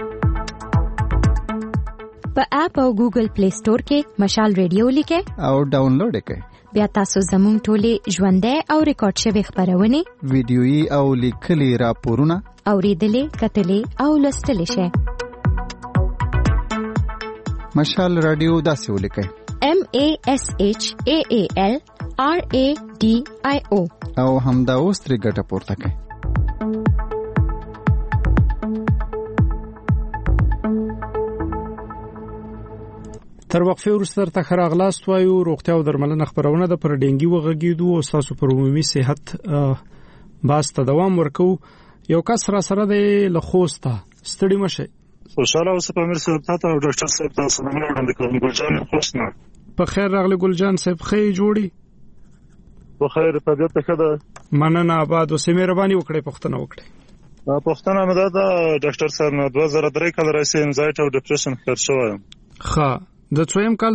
په اپ او ګوګل پلی سٹور کې مشال ریډیو لیکئ او ډاونلوډ یې کړئ. بیا تاسو زموږ ټولې ژوندۍ او ریکارډ شوې خپرونې، ویډیويي او لیکلي راپورونه اورېدلې، کتلې او لوستلې شئ. مشال رادیو داسې ولیکئ: MASHAALRADIO او همدا اوس ترې ګټه پورته کړئ. تر وقفه وروسته تر خراغلاست وایو روغتیا او درملنه خبرونه د پر ډینګي وغږیدو او تاسو پر عمومي صحت باسته دوام ورکو. یو کس را سره د لخوسته ستړي مشه خوشاله اوسه په مرسته تاسو او ډاکټر صاحب تاسو نه وړاندې کوم ګلجان خوشنه په خیر راغلی ګلجان صاحب خې جوړي په خیر طبيعت ښه ده مننه آباد اوسه مهرباني وکړئ پښتنه وکړئ. پښتنه مې دا ډاکټر صاحب نه 2003 کال راځي انزایټ او ډیپریشن خر شوم. ښه د څویم کال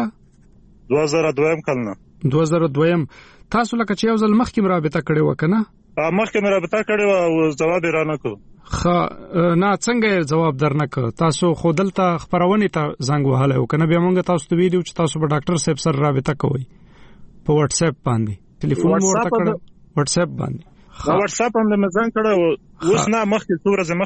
2002 کال نه 2002 تاسو لکه چې یو ځل مخکې رابطه کړې وکنه؟ مخکې رابطه کړې و او جواب یې رانه کو. ښه نه څنګه جواب درنه کو؟ تاسو خودل ته خبرونه ته زنګ وهاله وکنه؟ بیا موږ تاسو ته ویډیو چې تاسو په ډاکټر صاحب سره رابطه کوئ په واتس اپ باندې ټلیفون ورته کړو واتس اپ باندې. واتس اپ باندې مزن کړو اوس نه مخکې څو ورځې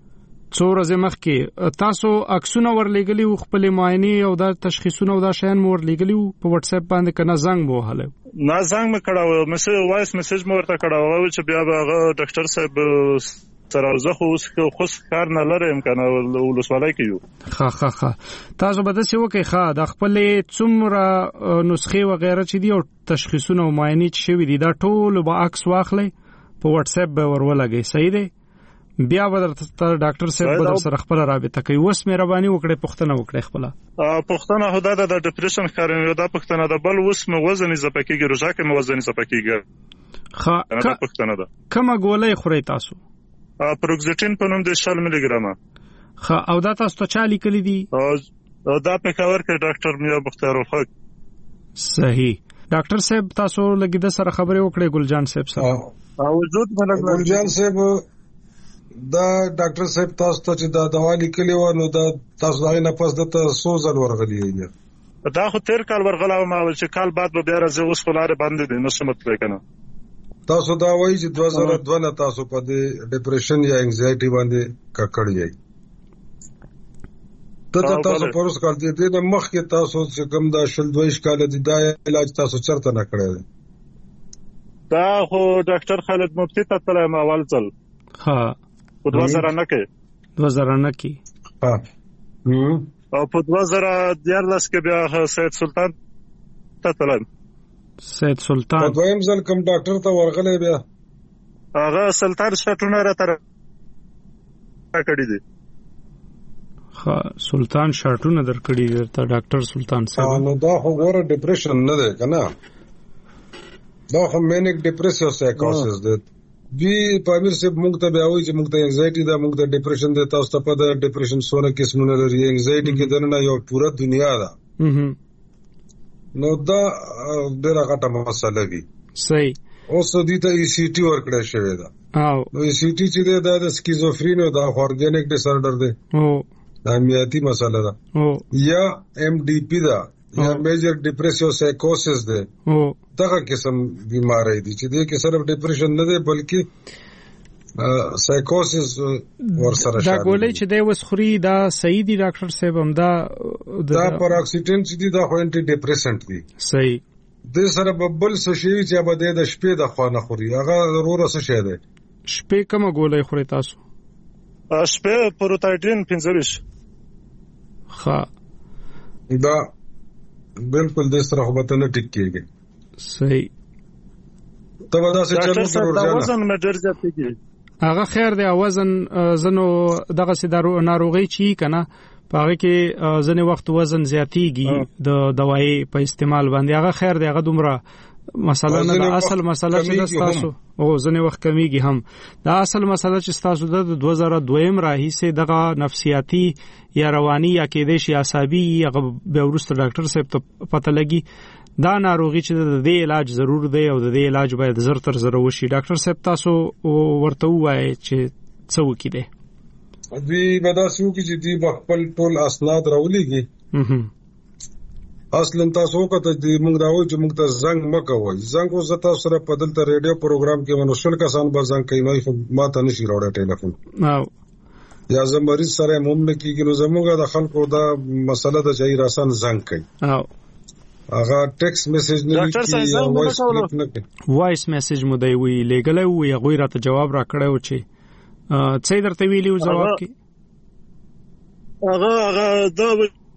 مخکې تاسو عکسونه ورلېګلی او خپل معاینه او دا تشخیصونه او دا شین مور لېګلی په واتس اپ باندې کنه زنګ مو هله نه زنګ مکړه مسیج وایس میسج مو ورته کړه او چې بیا هغه ډاکټر صاحب سره زه خو کار نه لرم کنه ولسوالۍ کې یو. ښه تاسو به څه وکړئ؟ ښه د خپل څومره نسخې و غیره چې دی او تشخیصونه او معاینه چې شوی دي دا ټول به عکس واخلئ په واتس اپ به ورولګي. صحیح دی؟ بیا به ډاکټر صاحب به سره خپل رابطه کوي. وس مهرباني وکړئ پښتنه وکړئ خپل پښتنه هدا د ډیپریشن ښکارنه دا پښتنه د بل وس مو وزن اضافه کیږي روزه کې مو وزن اضافه کیږي. ښه پښتنه ده کومه ګولۍ خوري تاسو؟ پروکسیټین په نوم د 40 ملي ګرامه. ښه او دا تاسو ته چا لیکلي دي؟ دا په کاور کې ډاکټر میا مختار الحق. صحیح ډاکټر صاحب تاسو لګید سره خبرې وکړې ګلجان صاحب سره وجود ګلجان صاحب دا ډاکټر صاحب تاسو ته چې دا دوا لیکلې و نو دا تاسو دا نه پس د تاسو ځل ورغلی دی. دا خو تیر کال ورغلا ما ول چې کال بعد به بیا راځي اوس خلاره باندې دي نو سمت کنه. تاسو دا وایي چې 2002 نه تاسو په ډیپریشن یا انزایټي باندې ککړ یې. تاسو پروس کال دې د مخ کې تاسو چې کوم دا شل 22 کال دي دا علاج تاسو چرته نه کړی. دا خو ډاکټر خالد مفتی ته تلم اول ځل. ها په 2000 کې او په 2014 کې بیا سید سلطان ته تلم. سید سلطان په دویم ځل کوم ډاکټر ته ورغلی بیا هغه سلطان شټونه را تر کړی دي. ها سلطان شټونه در کړی دی ته ډاکټر سلطان صاحب. نو دا خو ګوره ډیپریشن نه دی کنه دا خو مینیک ډیپریسیو سایکوسس دی. بي پامیر سے موږ ته بیا وایي چې موږ ته انزایټي دا موږ ته ډیپریشن دی. تاسو ته په ډیپریشن سونه قسمونه لري. انزایټي کې دنه یو پوره دنیا ده. نو دا ډېره غټه مسله وي. صحیح. اوس دې ته ای سی ټي ورکړی شوی ده. نو ای سی ټي چې دا د سکیزوفرین او د اورګانیک ډیس آرډر دی. دا میاتي مسله ده. یا ام ډي پی ده یا میجر ډیپریسیو سایکوسس ده. دغه قسم بیماری دي چې دې کې صرف ډیپریشن نه دی بلکې سایکوسس ورسره شامل. دا ګولې چې دی وسخري دا صحیح دی ډاکټر صاحب هم دا پاراکسیټین چې دی دا خو انټي ډیپریسنټ دی. صحیح. د سره ببل څه شي چې به د شپې د خوانه خوري هغه ضرور څه شي دی. شپې کومه ګولې خوري تاسو؟ شپې پروتایډین 25. ها دا بالکل د سره خو به نه ټیک کېږي. صحیح. ته ودا څه چلو ضرور ځان وزن مې ډېر زیات کېږي. هغه خیر دی وزن زنو دغه سي ناروغي چی کنه پاره کې ځنه وخت وزن زیاتیږي د دوايي په استعمال باندې. هغه خیر دی هغه دومره مسله نه ده. اصل مسله چې تاسو او ځنه وخت کمیږي هم دا اصل مسله چې تاسو د 2002 راهیسه دغه نفسیاتی یا رواني یا کېدې شي عصبي هغه به ورسته ډاکټر صاحب ته پته لګي دا ناروغي چې د دې علاج ضرور دی او د دې علاج باید زر تر زر وشي. ډاکټر صاحب تاسو ورته وایي چې څه وکړي دی؟ دوی به داسې وکړي چې دوی به خپل ټول اسناد راولېږي. اصلا تاسو وکړه چې موږ دا وایو چې موږ ته زنګ مه کوئ. زنګ اوس زه تاسو سره په دلته ریډیو پروګرام کې ونو شل کسان به زنګ کوي، نو خو ما ته نشي راوړی ټیلیفون یا زه مریض سره هم نه کېږي. نو زموږ د خلکو دا مسله ده چې راسان زنګ کوي، هغه ټیکس میسج نه لیکي یا وایس کلیپ نه کوي. وایس میسج مو دی وی لګلای وي، هغه راته جواب راکړی و چې څه درته ویلی و جواب کې هغه دا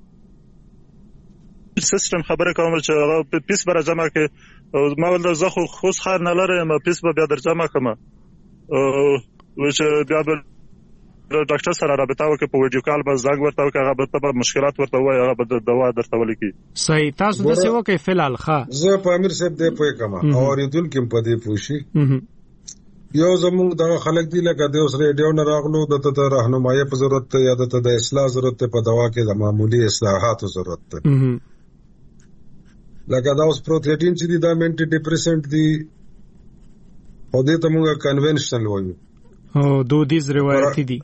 سیستم خبره کوم چې هغه پیس بر جمع کې ما ول زه خو خار نه لرم، پیس به بیا در جمع کوم او چې بیا ډاکټر سره رابطه وکړي په ویډیو کال باندې زنګ ورته وکړي، هغه به مشکلات ورته وایي، هغه به دوا درته ولیکي. صحیح. تاسو د څه وکړي فلال ښه زه په امیر صاحب دې پوي کما او ریدونکو په دې پوښي یو زموږ د خلک دی لکه د اوس ریډیو نه راغلو د ته راهنمایي په ضرورت ته یا د ته د اصلاح ضرورت ته په دوا کې د معمولی اصلاحاتو ضرورت ته لکه دا اوس پروتیټین چې دی دا منټي ډیپریسنت دی او دې ته موږ کنونشنل وایو او دودیز روایتي دي.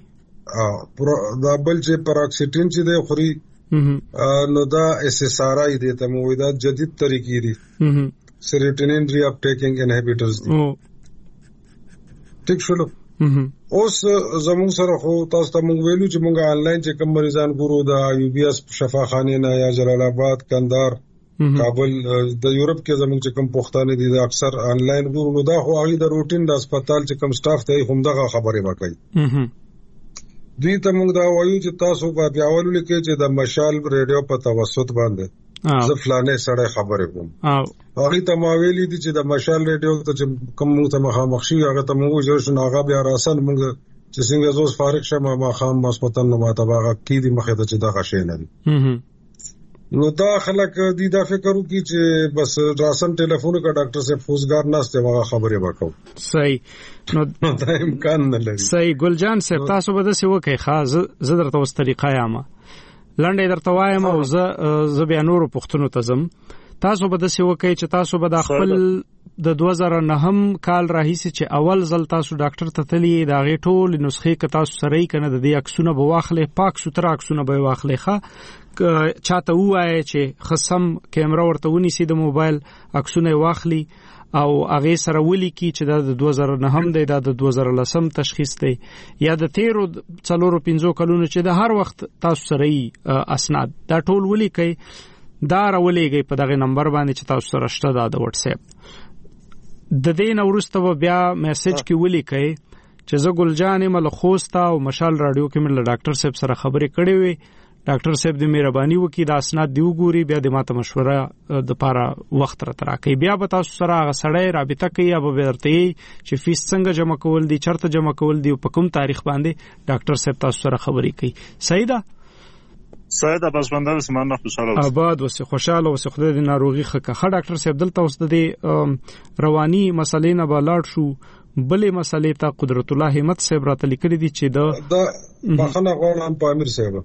دا بل چې پراکسیټین چې دی خوري نو دا SSRI دی ته موږ دا جدید طریقې دي سیروټونین ری اپ ټیکینګ انهبیټرز دي. ټیک شلو. اوس زموږ سره خو تاسو ته موږ ویلو چې موږ آنلاین چې کوم مریضان ګورو د UBS شفاخانه نه یا جلال آباد کندهار کابل د یورپ کې زموږ چې کوم پښتانه دي اکثر آنلاین ګورو، نو دا خو هغه د روټین د هسپتال چې کوم سټاف ته هم دغه خبره وکړي. دوی ته موږ دا وایو چې تاسو په پیاولو لیکي چې د مشال ریډیو په توسط باندې زه فلانه سره خبرې کوم. هغه ته ما ویلي دي چې د مشال ریډیو ته چې کوم ته مخامخ شي هغه ته موږ جوړ شو، هغه بیا راسن موږ چې څنګه زوس فارغ شمه ما خام مسپتن نو ما تباغه کی دي مخه ته چې دا غشې نه دي. نو دا خلک دي دا فکر وکړي چې بس راسن ټلیفون کا ډاکټر صاحب فوزګار نهسته هغه خبرې وکاو. صحیح. نو دا امکان نه لري. صحیح. ګلجان صاحب تاسو به څه وکړي؟ خاص زه درته اوس طریقه یامه لنډه درته وایم او زه بیا نور پښتنو ته زم. تاسو به څه وکړي چې تاسو به د خپل د 2009 کال راهیسي چې اول ځل تاسو ډاکټر ته تللی دا غي ټول نسخې ک تاسو سره یې کنه د دې عکسونه به واخلې، پاک سوتره عکسونه به واخلې، ښه چاته وایي چې خصم کیمرا ورته ونیسي د موبایل عکسونه واخلي او هغه سره ولیکي چې دا د 2009 دی، دا د 2010 تشخیص دی یا د 13-15 کلونو چې د هر وخت تاسو سره یې اسناد دا ټول ولیکي، دا راولېږي په دغه نمبر باندې چې تاسو سره شته دا د واتس اپ. د دې نورسته بیا میسج کې ولیکي چې زه ګلجان مل خوستا او مشال رادیو کې مل ډاکټر صاحب سره خبرې کړې وي، ډاکټر صاحب دې مهرباني وکړي دا اسناد دی وګوري، بیا د ماته مشوره د پاره وخت را تراکې، بیا به تاسو سره هغه سړی رابطه کوي یا به ورته چې فیس څنګه جمع کول دي، چرته جمع کول دي او په کوم تاریخ باندې ډاکټر صاحب تاسو سره خبرې کوي. صحیح ده؟ صحیح ده. بس باندې سمانه خوشاله آباد وسه خوشاله وسه خدای دې ناروغي خکه. ډاکټر صاحب دلته اوس د رواني مسلې نه بلاړ شو، بلې مسلې ته قدرت الله همت صاحب راته لیکلي دي چې دا بخنه غواړم په امیر صاحب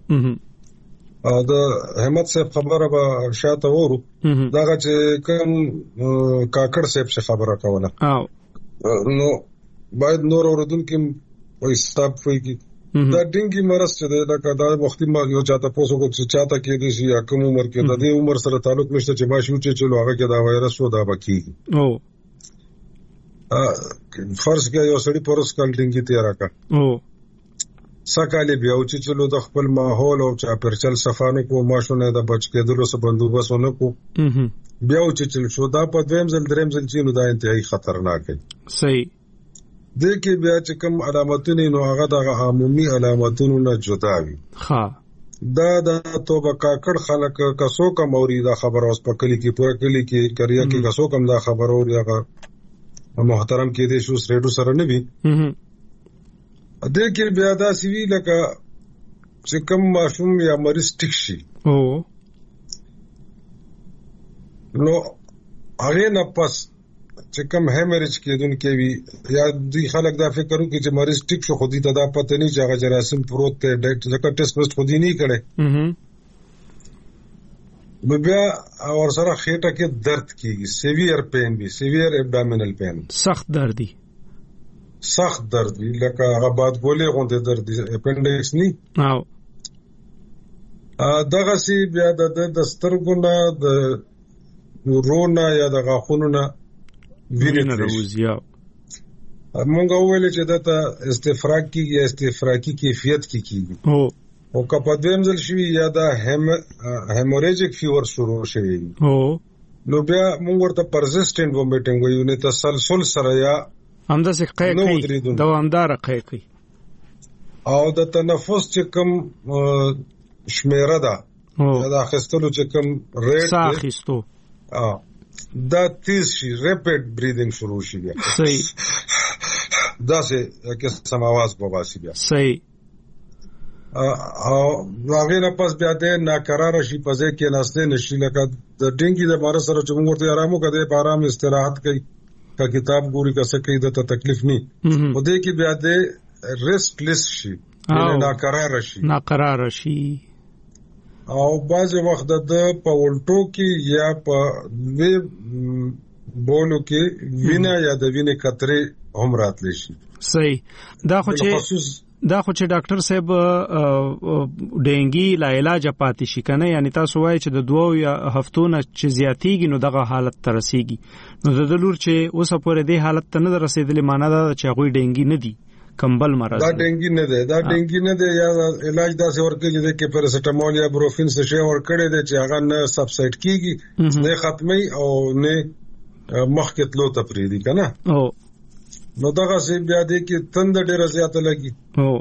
د همت صاحب خبره به شاته ورو داغه چې کوم کاکړ صاحب څخه خبره کوله نو باید نور اوردونکو په حساب وایي دا ډینګي مرز چې دا کدا وختي ما یو چاته پوسو کو چې چاته کې دي چې کوم عمر کې د دې عمر سره تعلق نشته چې ما شو چې چلو هغه کې دا وایرس و دا بکی او فرض کې یو سړی پرس کال ډینګي تیار کا او سکهاله بیا چې چلو د خپل ماحول او چا پرچل صفانه کو ماشونه د بچ کېدلو سره بندوبسونه کو بیا چې چل شو دا په دریم ځل چې نو دا انتهایی خطرناک دی. صحیح. د کې بیا چې کوم علامتونه نو هغه د عمومي علامتونو نه جدا وي. ها دا د توبه کاکړ خلک کسو کم اوري دا خبر اوس په کلی کې پوره کلی کې کریا کې کسو کم دا خبر اوري هغه محترم کې دې شو سریډو سره نه وي. د کې بیا دا سوي لکه چې کوم ماشوم یا مریض ټیک شي او نو هغه نه پس چې کوم هیمریج کېدون کې وي یا دوی خلک دا فکر کوي چې مریض ټیک شو خو دې ته دا پته نه چې هغه جراثیم پروت ته ډاکټر ټیسټ خو دې نه کړي نو بیا اور سره خېټه کې درد کیږي، سیویر پین وي، سیویر ابډامینل پین، سخت درد وي لکه هغه باد ګولې غونډه درد اپنډکس ني. او دغه سی بیا د سترګو نه د ورونه یا د غاښونو نه وینه راوځي. مونږ ویل چې دته استفراغ کیږي یا استفراغي کیفیت کیږي او کله دویم ځل شي یا د هیموریجیک فیور شروع شي نو بیا مونږ ورته پرزیسټنت وومیټینګ وایو، نه تسلسل سره یا همدا څه کوي دوامدار کوي او د تنفس چې کوم شمیره ده دا خستلو چې کوم ریټ ساخستو دا تیز شي، ریپیډ بریدینګ شروع شي بیا. صحیح. دا سه کې سم आवाज بواسي بیا. صحیح. او هغه نه پس بیا د ناقرار شي پځه کې ناشته نشي، لکه د ډینګي د بار سره چې موږ ته آرامو کده په آرام استراحت کوي کا کتاب ګوري کا څه کوي د تکلیف نه و دې کې بیا د ریسټلیس شي، ناقرار شي او بعض وخت د په ولټو کې یا په وی بولو کې وینا یا د وینې قطرې هم راتلی شي. صحیح. دا خو چې ډاکټر صاحب ډینګي لا علاج پاتې شي کنه، یعنی تاسو وایي چې د 2 یا هفتو نه چې زیاتیږي نو دغه حالت ته رسیږي، نو د لور چې اوسه پورې دې حالت ته نه رسیدلې معنی دا چې هغه ډینګي نه دی، کمبل مرض دا ډینګي نه ده یا علاج داسې ورکړي چې پیراسټامول یا بروفین څه شی ورکړي دي چې هغه نه سبسایډ کیږي، نه ختمي او نه مخکې تلو ته پریدي کنه. نو دغه سی بیا دې کې تند ډیره زیاته لګي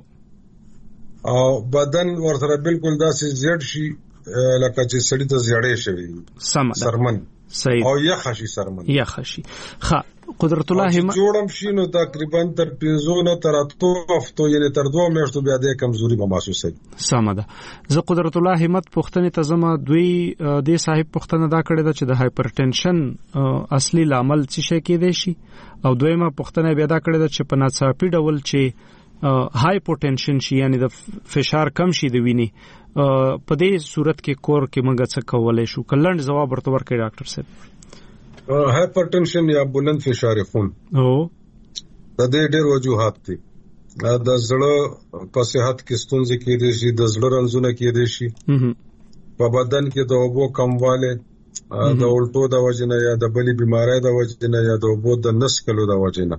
او بدن ورسره بالکل داسې زیړ شي لکه چې سړی ته زیړې شوی سرمن. صحیح. او یخشي سرمن یخشي. ښه قدرت الله همت جوړم شي نو تقریبا تر 5 نه تر 8 هفتو یعنی تر 2 میاشتو بیا د کمزوري به محسوسه. سمه ده. زه قدرت الله همت پښتنې ته زما دوی د صاحب پښتنه دا کړی دا چې د هایپرټنشن اصلي لامل څه شي کېدای شي، او دویمه پښتنه بیا دا کړی دا چې په ناڅاپي ډول چې هایپوټنشن شي یعنی د فشار کم شي د وینې، په دې صورت کې کور کې موږ څه کولای شو؟ کلند جواب ورته ورکړي ډاکټر صاحب. هایپرټنشن یا بلند فشار خون د دې ډېر وجوهات دي. د زړه په صحت کې ستونزې کېدای شي، د زړه رنځونه کېدای شي، په بدن کې د اوبو کمواله، د الټو د وجنه یا د بلې بیماری د وجنه یا د اوبو د نس کلو د وجنه،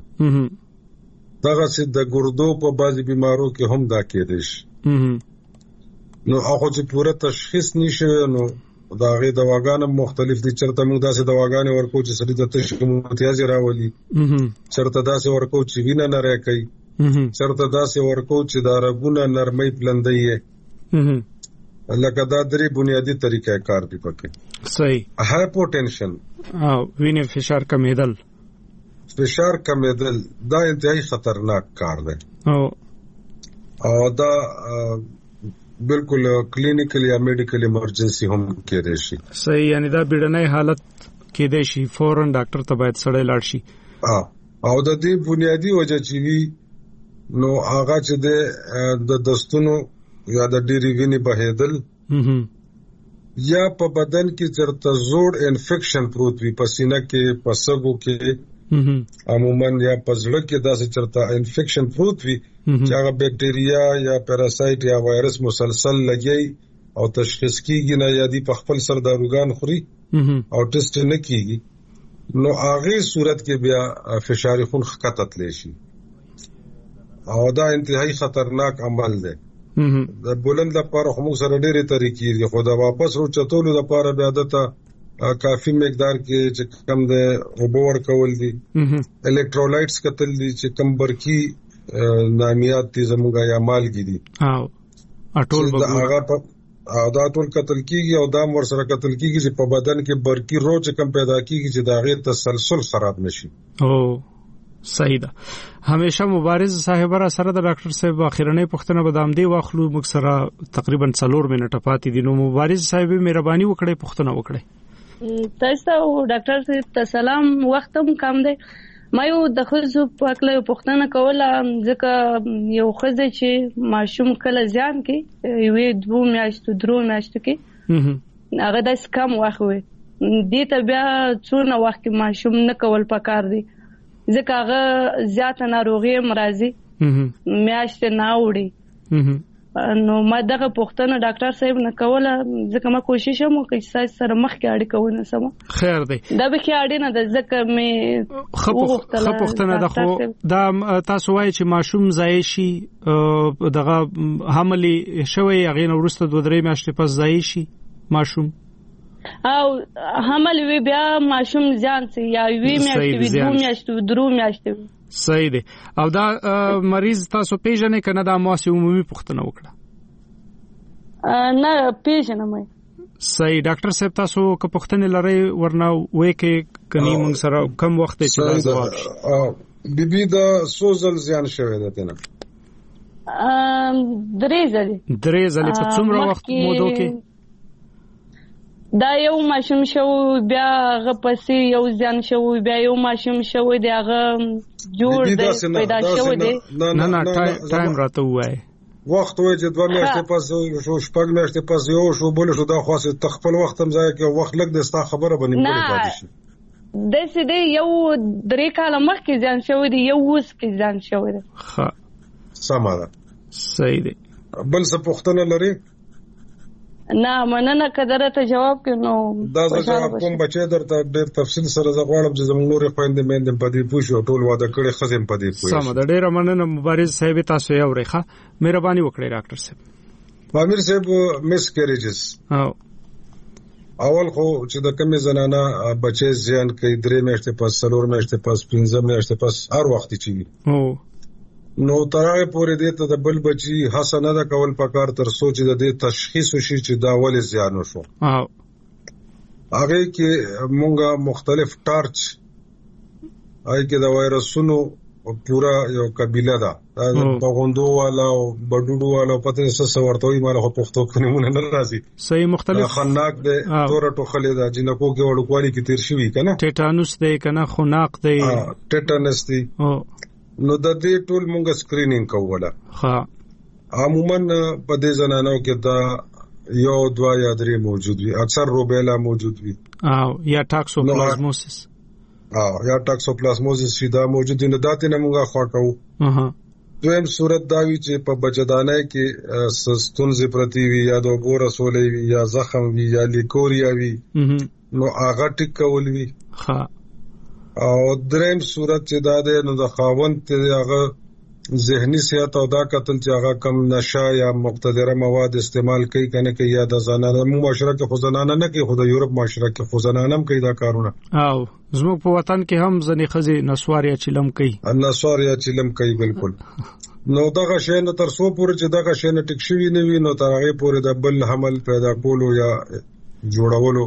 دغه څه د ګردو په بعضي بیمارو کې هم دا کېدای شي. نو هغه چې پوره تشخیص نشي نو دا غي دواګان مختلف دي. چرته موږ داسې دواګان ورکو چې سړي د تشخیص امتیاز راولي، چرته داسې ورکو چې وینه نه راکړي، چرته داسې ورکو چې دا رګونه نرمي پلندي لکه دا درې بنیادی طریقې کار دي پکې. صحیح. هایپوټنشن او وینې فشار کمیدل دا انتهایی خطرناک کار دی او دا بالکل کلینیکل یا میډیکل ایمرجنسي هم کېدای شي. صحیح. یعنی دا بیړنۍ حالت کېدای شي، فورن ډاکټر ته باید سړی لاړ شي. او د دې بنیادی وجه چې وی نو هغه چې د دستونو یا د ډېری وینې بهیدل یا په بدن کې چرته زوړ انفیکشن پروت وي، په سینه کې، په سږو کې، عموما یا په زړه کې داسې چرته انفیکشن پروت وي چې هغه بیکټیریا یا پیراسایت یا وایرس مسلسل لګي او تشخیص کیږي نه، یا دی په خپل سر داروګان خوري او ټیسټ نه کیږي، نو هغه صورت کې بیا فشار خون ښکته تلی شي او دا انتهایی خطرناک عمل دی. د بلند لپاره خو موږ سره ډېرې طریقې دي، خو دا واپس روچتولو لپاره بیا دته کافی مقدار کې چې کم د اوبو ورکول دي، الکترولایټس کتل دي چې کم برکی نامیات دي زموږ یا مالګي دي دا ټول قتل کیږي او دا ور سره قتل کیږي چې په بدن کې برکی روچ کم پیدا کیږي چې دا غیر تسلسل خراب نشي. صحیح ده. همیشه مبارز صاحب را سره د ډاکټر صاحب اخیرنۍ پوښتنه به دام دی واخلو، موږ سره تقریبا 4 منټه پاتې دي، نو مبارز صاحب مهرباني وکړئ پوښتنه وکړئ. تاسو ډاکټر صاحب ته سلام، وخت هم کم دی. ما یو د خزو په اړه پوښتنه کوله، ځکه یو خزه چې ماشوم کله ځان کې یوې 2 میاشتو 3 میاشتو کې هغه د کم وخت وي دې ته بیا څونه وخت ماشوم نه کول پکار دي ځکه هغه زیاته ناروغي مرضی میاشت نه وړي نو ما دغه پوښتنه ډاکټر صاحب نه کوله ځکه ما کوشش هم وکړ چې تاسو سره مخکې اړیکه ونیسم. خیر دی دا به کې اړینه ده ځکه مې خپوښتنه ده خو دا تاسو وایي چې ماشوم ځای شي دغه حملي شوی هغې نه وروسته 2-3 میاشتې پس ځای شي ماشوم او حمل وی بیا ماشوم ځان سي یا وی میاشتې 2 میاشتې 3 میاشتې. صحیح دی. او دا مریض تاسو پیژنې کنه دا ماسه عمومي پوښتنه وکړه؟ نه پیژنم. صحیح. ډاکټر صاحب تاسو که پوښتنه لري ورنه وې کې کني موږ سره کم وخت چې دا ځواب شي. بیبي دا سوزل زیان شوی ده تنه 3 ځلې په څومره وخت مودو کې دا یو ماشوم شو بیا غپسې یو ځان شو بیا یو ماشوم شو دی هغه جوړ دی پیدا شو دی نه ټایم راته وای وخت وای چې 2 میاشتې پس شو 4 میاشتې پس یو شو بل شو دا خاصه تخپل وخت هم ځای کې وخت لګ د ستا خبره باندې پاتې شي د سې یو 3 کال مخکې ځان شو دی یو اوس کې ځان شو دی. ها سماره صحیح دی. بل څه پوښتنه لري؟ نه مننه کدره ته جواب کینو دا ځکه کوم بچی درته ډېر تفصیل سره زغواړم چې زموږ نور خويندې مېندې په دې پوښو ټول واده کړي خزم په دې پوښ. سم ده ډېر مننه مبارز صاحب تاسو یې اورېخه مهرباني وکړئ ډاکټر صاحب. امیر صاحب مس کیریجز اول خو چې د کمی زنانه بچی زیان کوي 3 میاشتې پس 4 میاشتې پس 15 میاشتې پس هر وخت چي نو ترغه پورې دې ته د بل بچي حسنه ده کول پکار تر سوچ د دې تشخیص وشي چې دا ولې زیان وشو. هغه کې مونږه مختلف ټارچ هغه کې د وایرسونو پورا یو قبيله ده په غوندو والا او بډوډو والا پته څه ورتوي مال خو پښتو کې نمونه نه راځي. صحیح مختلف خناق ده تور ټوخلې ده جنکو کې وړوکوالي کې تیر شوی کنه ټیټانوس ده کنه خناق ده ټیټانس دي نو د دې ټول مونږ سکرینینګ کوله. ها عموما په دې زنانو کې دا 1 2 یا 3 موجود وي اکثر روبیلا موجود وي او یا ټاکسوپلازموسس یا ټاکسوپلازموسس چې دا موجود دي نو داتې نه مونږه خواکو. دویم صورت دا وی چې په بچدانه کې ستونزې پرتی وي یا د وګور رسولې وي یا زخم وي یا لیکوریا وي نو هغه ټیک کول وي. ها او دریم صورت چې دا ده نو د خاوند ته هغه ذهني صحت او دا قتل چې هغه کم نشه یا مقتدره مواد استعمال کوي کنه کې یا د زنانه معاشره کې خزانانه نه کې خو د یورپ معاشره کې خزانانه هم کوي دا کارونه او زموږ په وطن کې هم ځنې خزي نسواریا چلم کوي بالکل. نو دغه شی نه تر څو پورې چې دغه شی نه ټیک شوی نه وي نو تر هغه پورې د بل حمل پیدا کولو یا جوړولو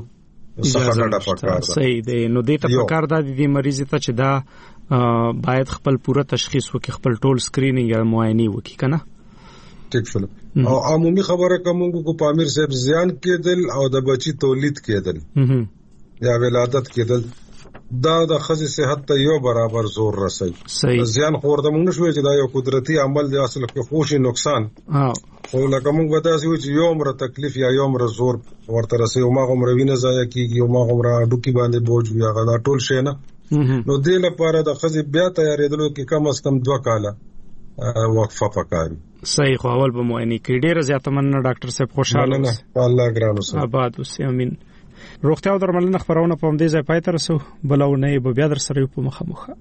صحیح دی. نو دې ته پکار دا دي مریض ته چې دا باید خپل پوره تشخیص وکړي خپل ټول سکرینینګ یا معاینه وکړي کنه. ټیک شول. او عمومي خبره کوم کو پامیر صاحب زیان کېدل او د بچی تولید کېدل یا ولادت کېدل دا د خزي صحت ته یو برابر زور رسي. زیان خورده موږ نشو چې دا یو قدرتي عمل دی اصل کې خوشي نقصان او لکه موږ ودا سوي چې یو عمر تکلیف یا یو عمر زور ورته رسي او ما عمر وینه ضایع کیږي او ما عمر ډوکی باندې بوج یا غدا ټول شي نه نو دې لپاره د خزي بیا تیارېدلو کې کم از کم 2 کاله وقفه پکاري. صحیح خو اول به معاینه کې ډیر زیات مننه ډاکټر صاحب خوشاله نه الله ګران اوسه آباد اوسه امين. روغتیا او درملنه خبرونه په دې ځای پای ته رسو بلونه به بیا در سره په مخه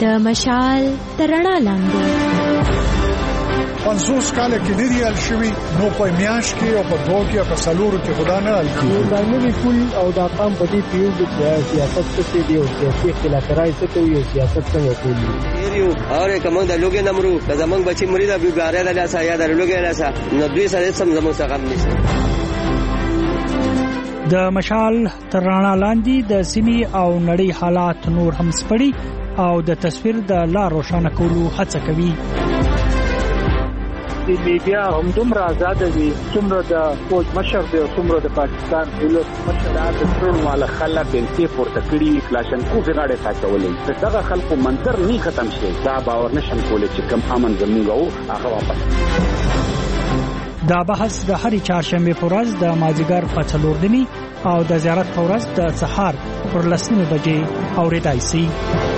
د مشال تر رڼا لاندې 50 کال کې لري الشوي نو په میاش کې او په دوه کې په سلورو کې خدا نه الکی دا نوې کول او دا قام په دې پیو د سیاست څخه دی او سیاسي اختلافات څخه یو سیاست څنګه کولی یو اوره کوم د لوګي نمرو د زمنګ بچی مریدا بیګاره د لاسه یا د لوګي لاسه نو دوی سره سم زمو څخه هم نشته د مشال تر رڼا لاندې د سیمې او نړۍ حالات نور هم سپړي او د تصویر د لا روښانه کولو هڅه کوي. د میډیا هم دومره آزاد دي څومره د فوج مشر دی او څومره د پاکستان دولت مشر د ټول مال خلک بنتي پورته کړی کلاشنکو غاړه ساتولې دغه خلکو منظر نه ختم شي دا باور نشم کولای چې کم امن زموږ او هغه واپس. دا بحث د هرې چهارشنبه په ورځ د مازیګر په 4 او د زیارت په ورځ د سهار پر 10 بجې اورېدای شي.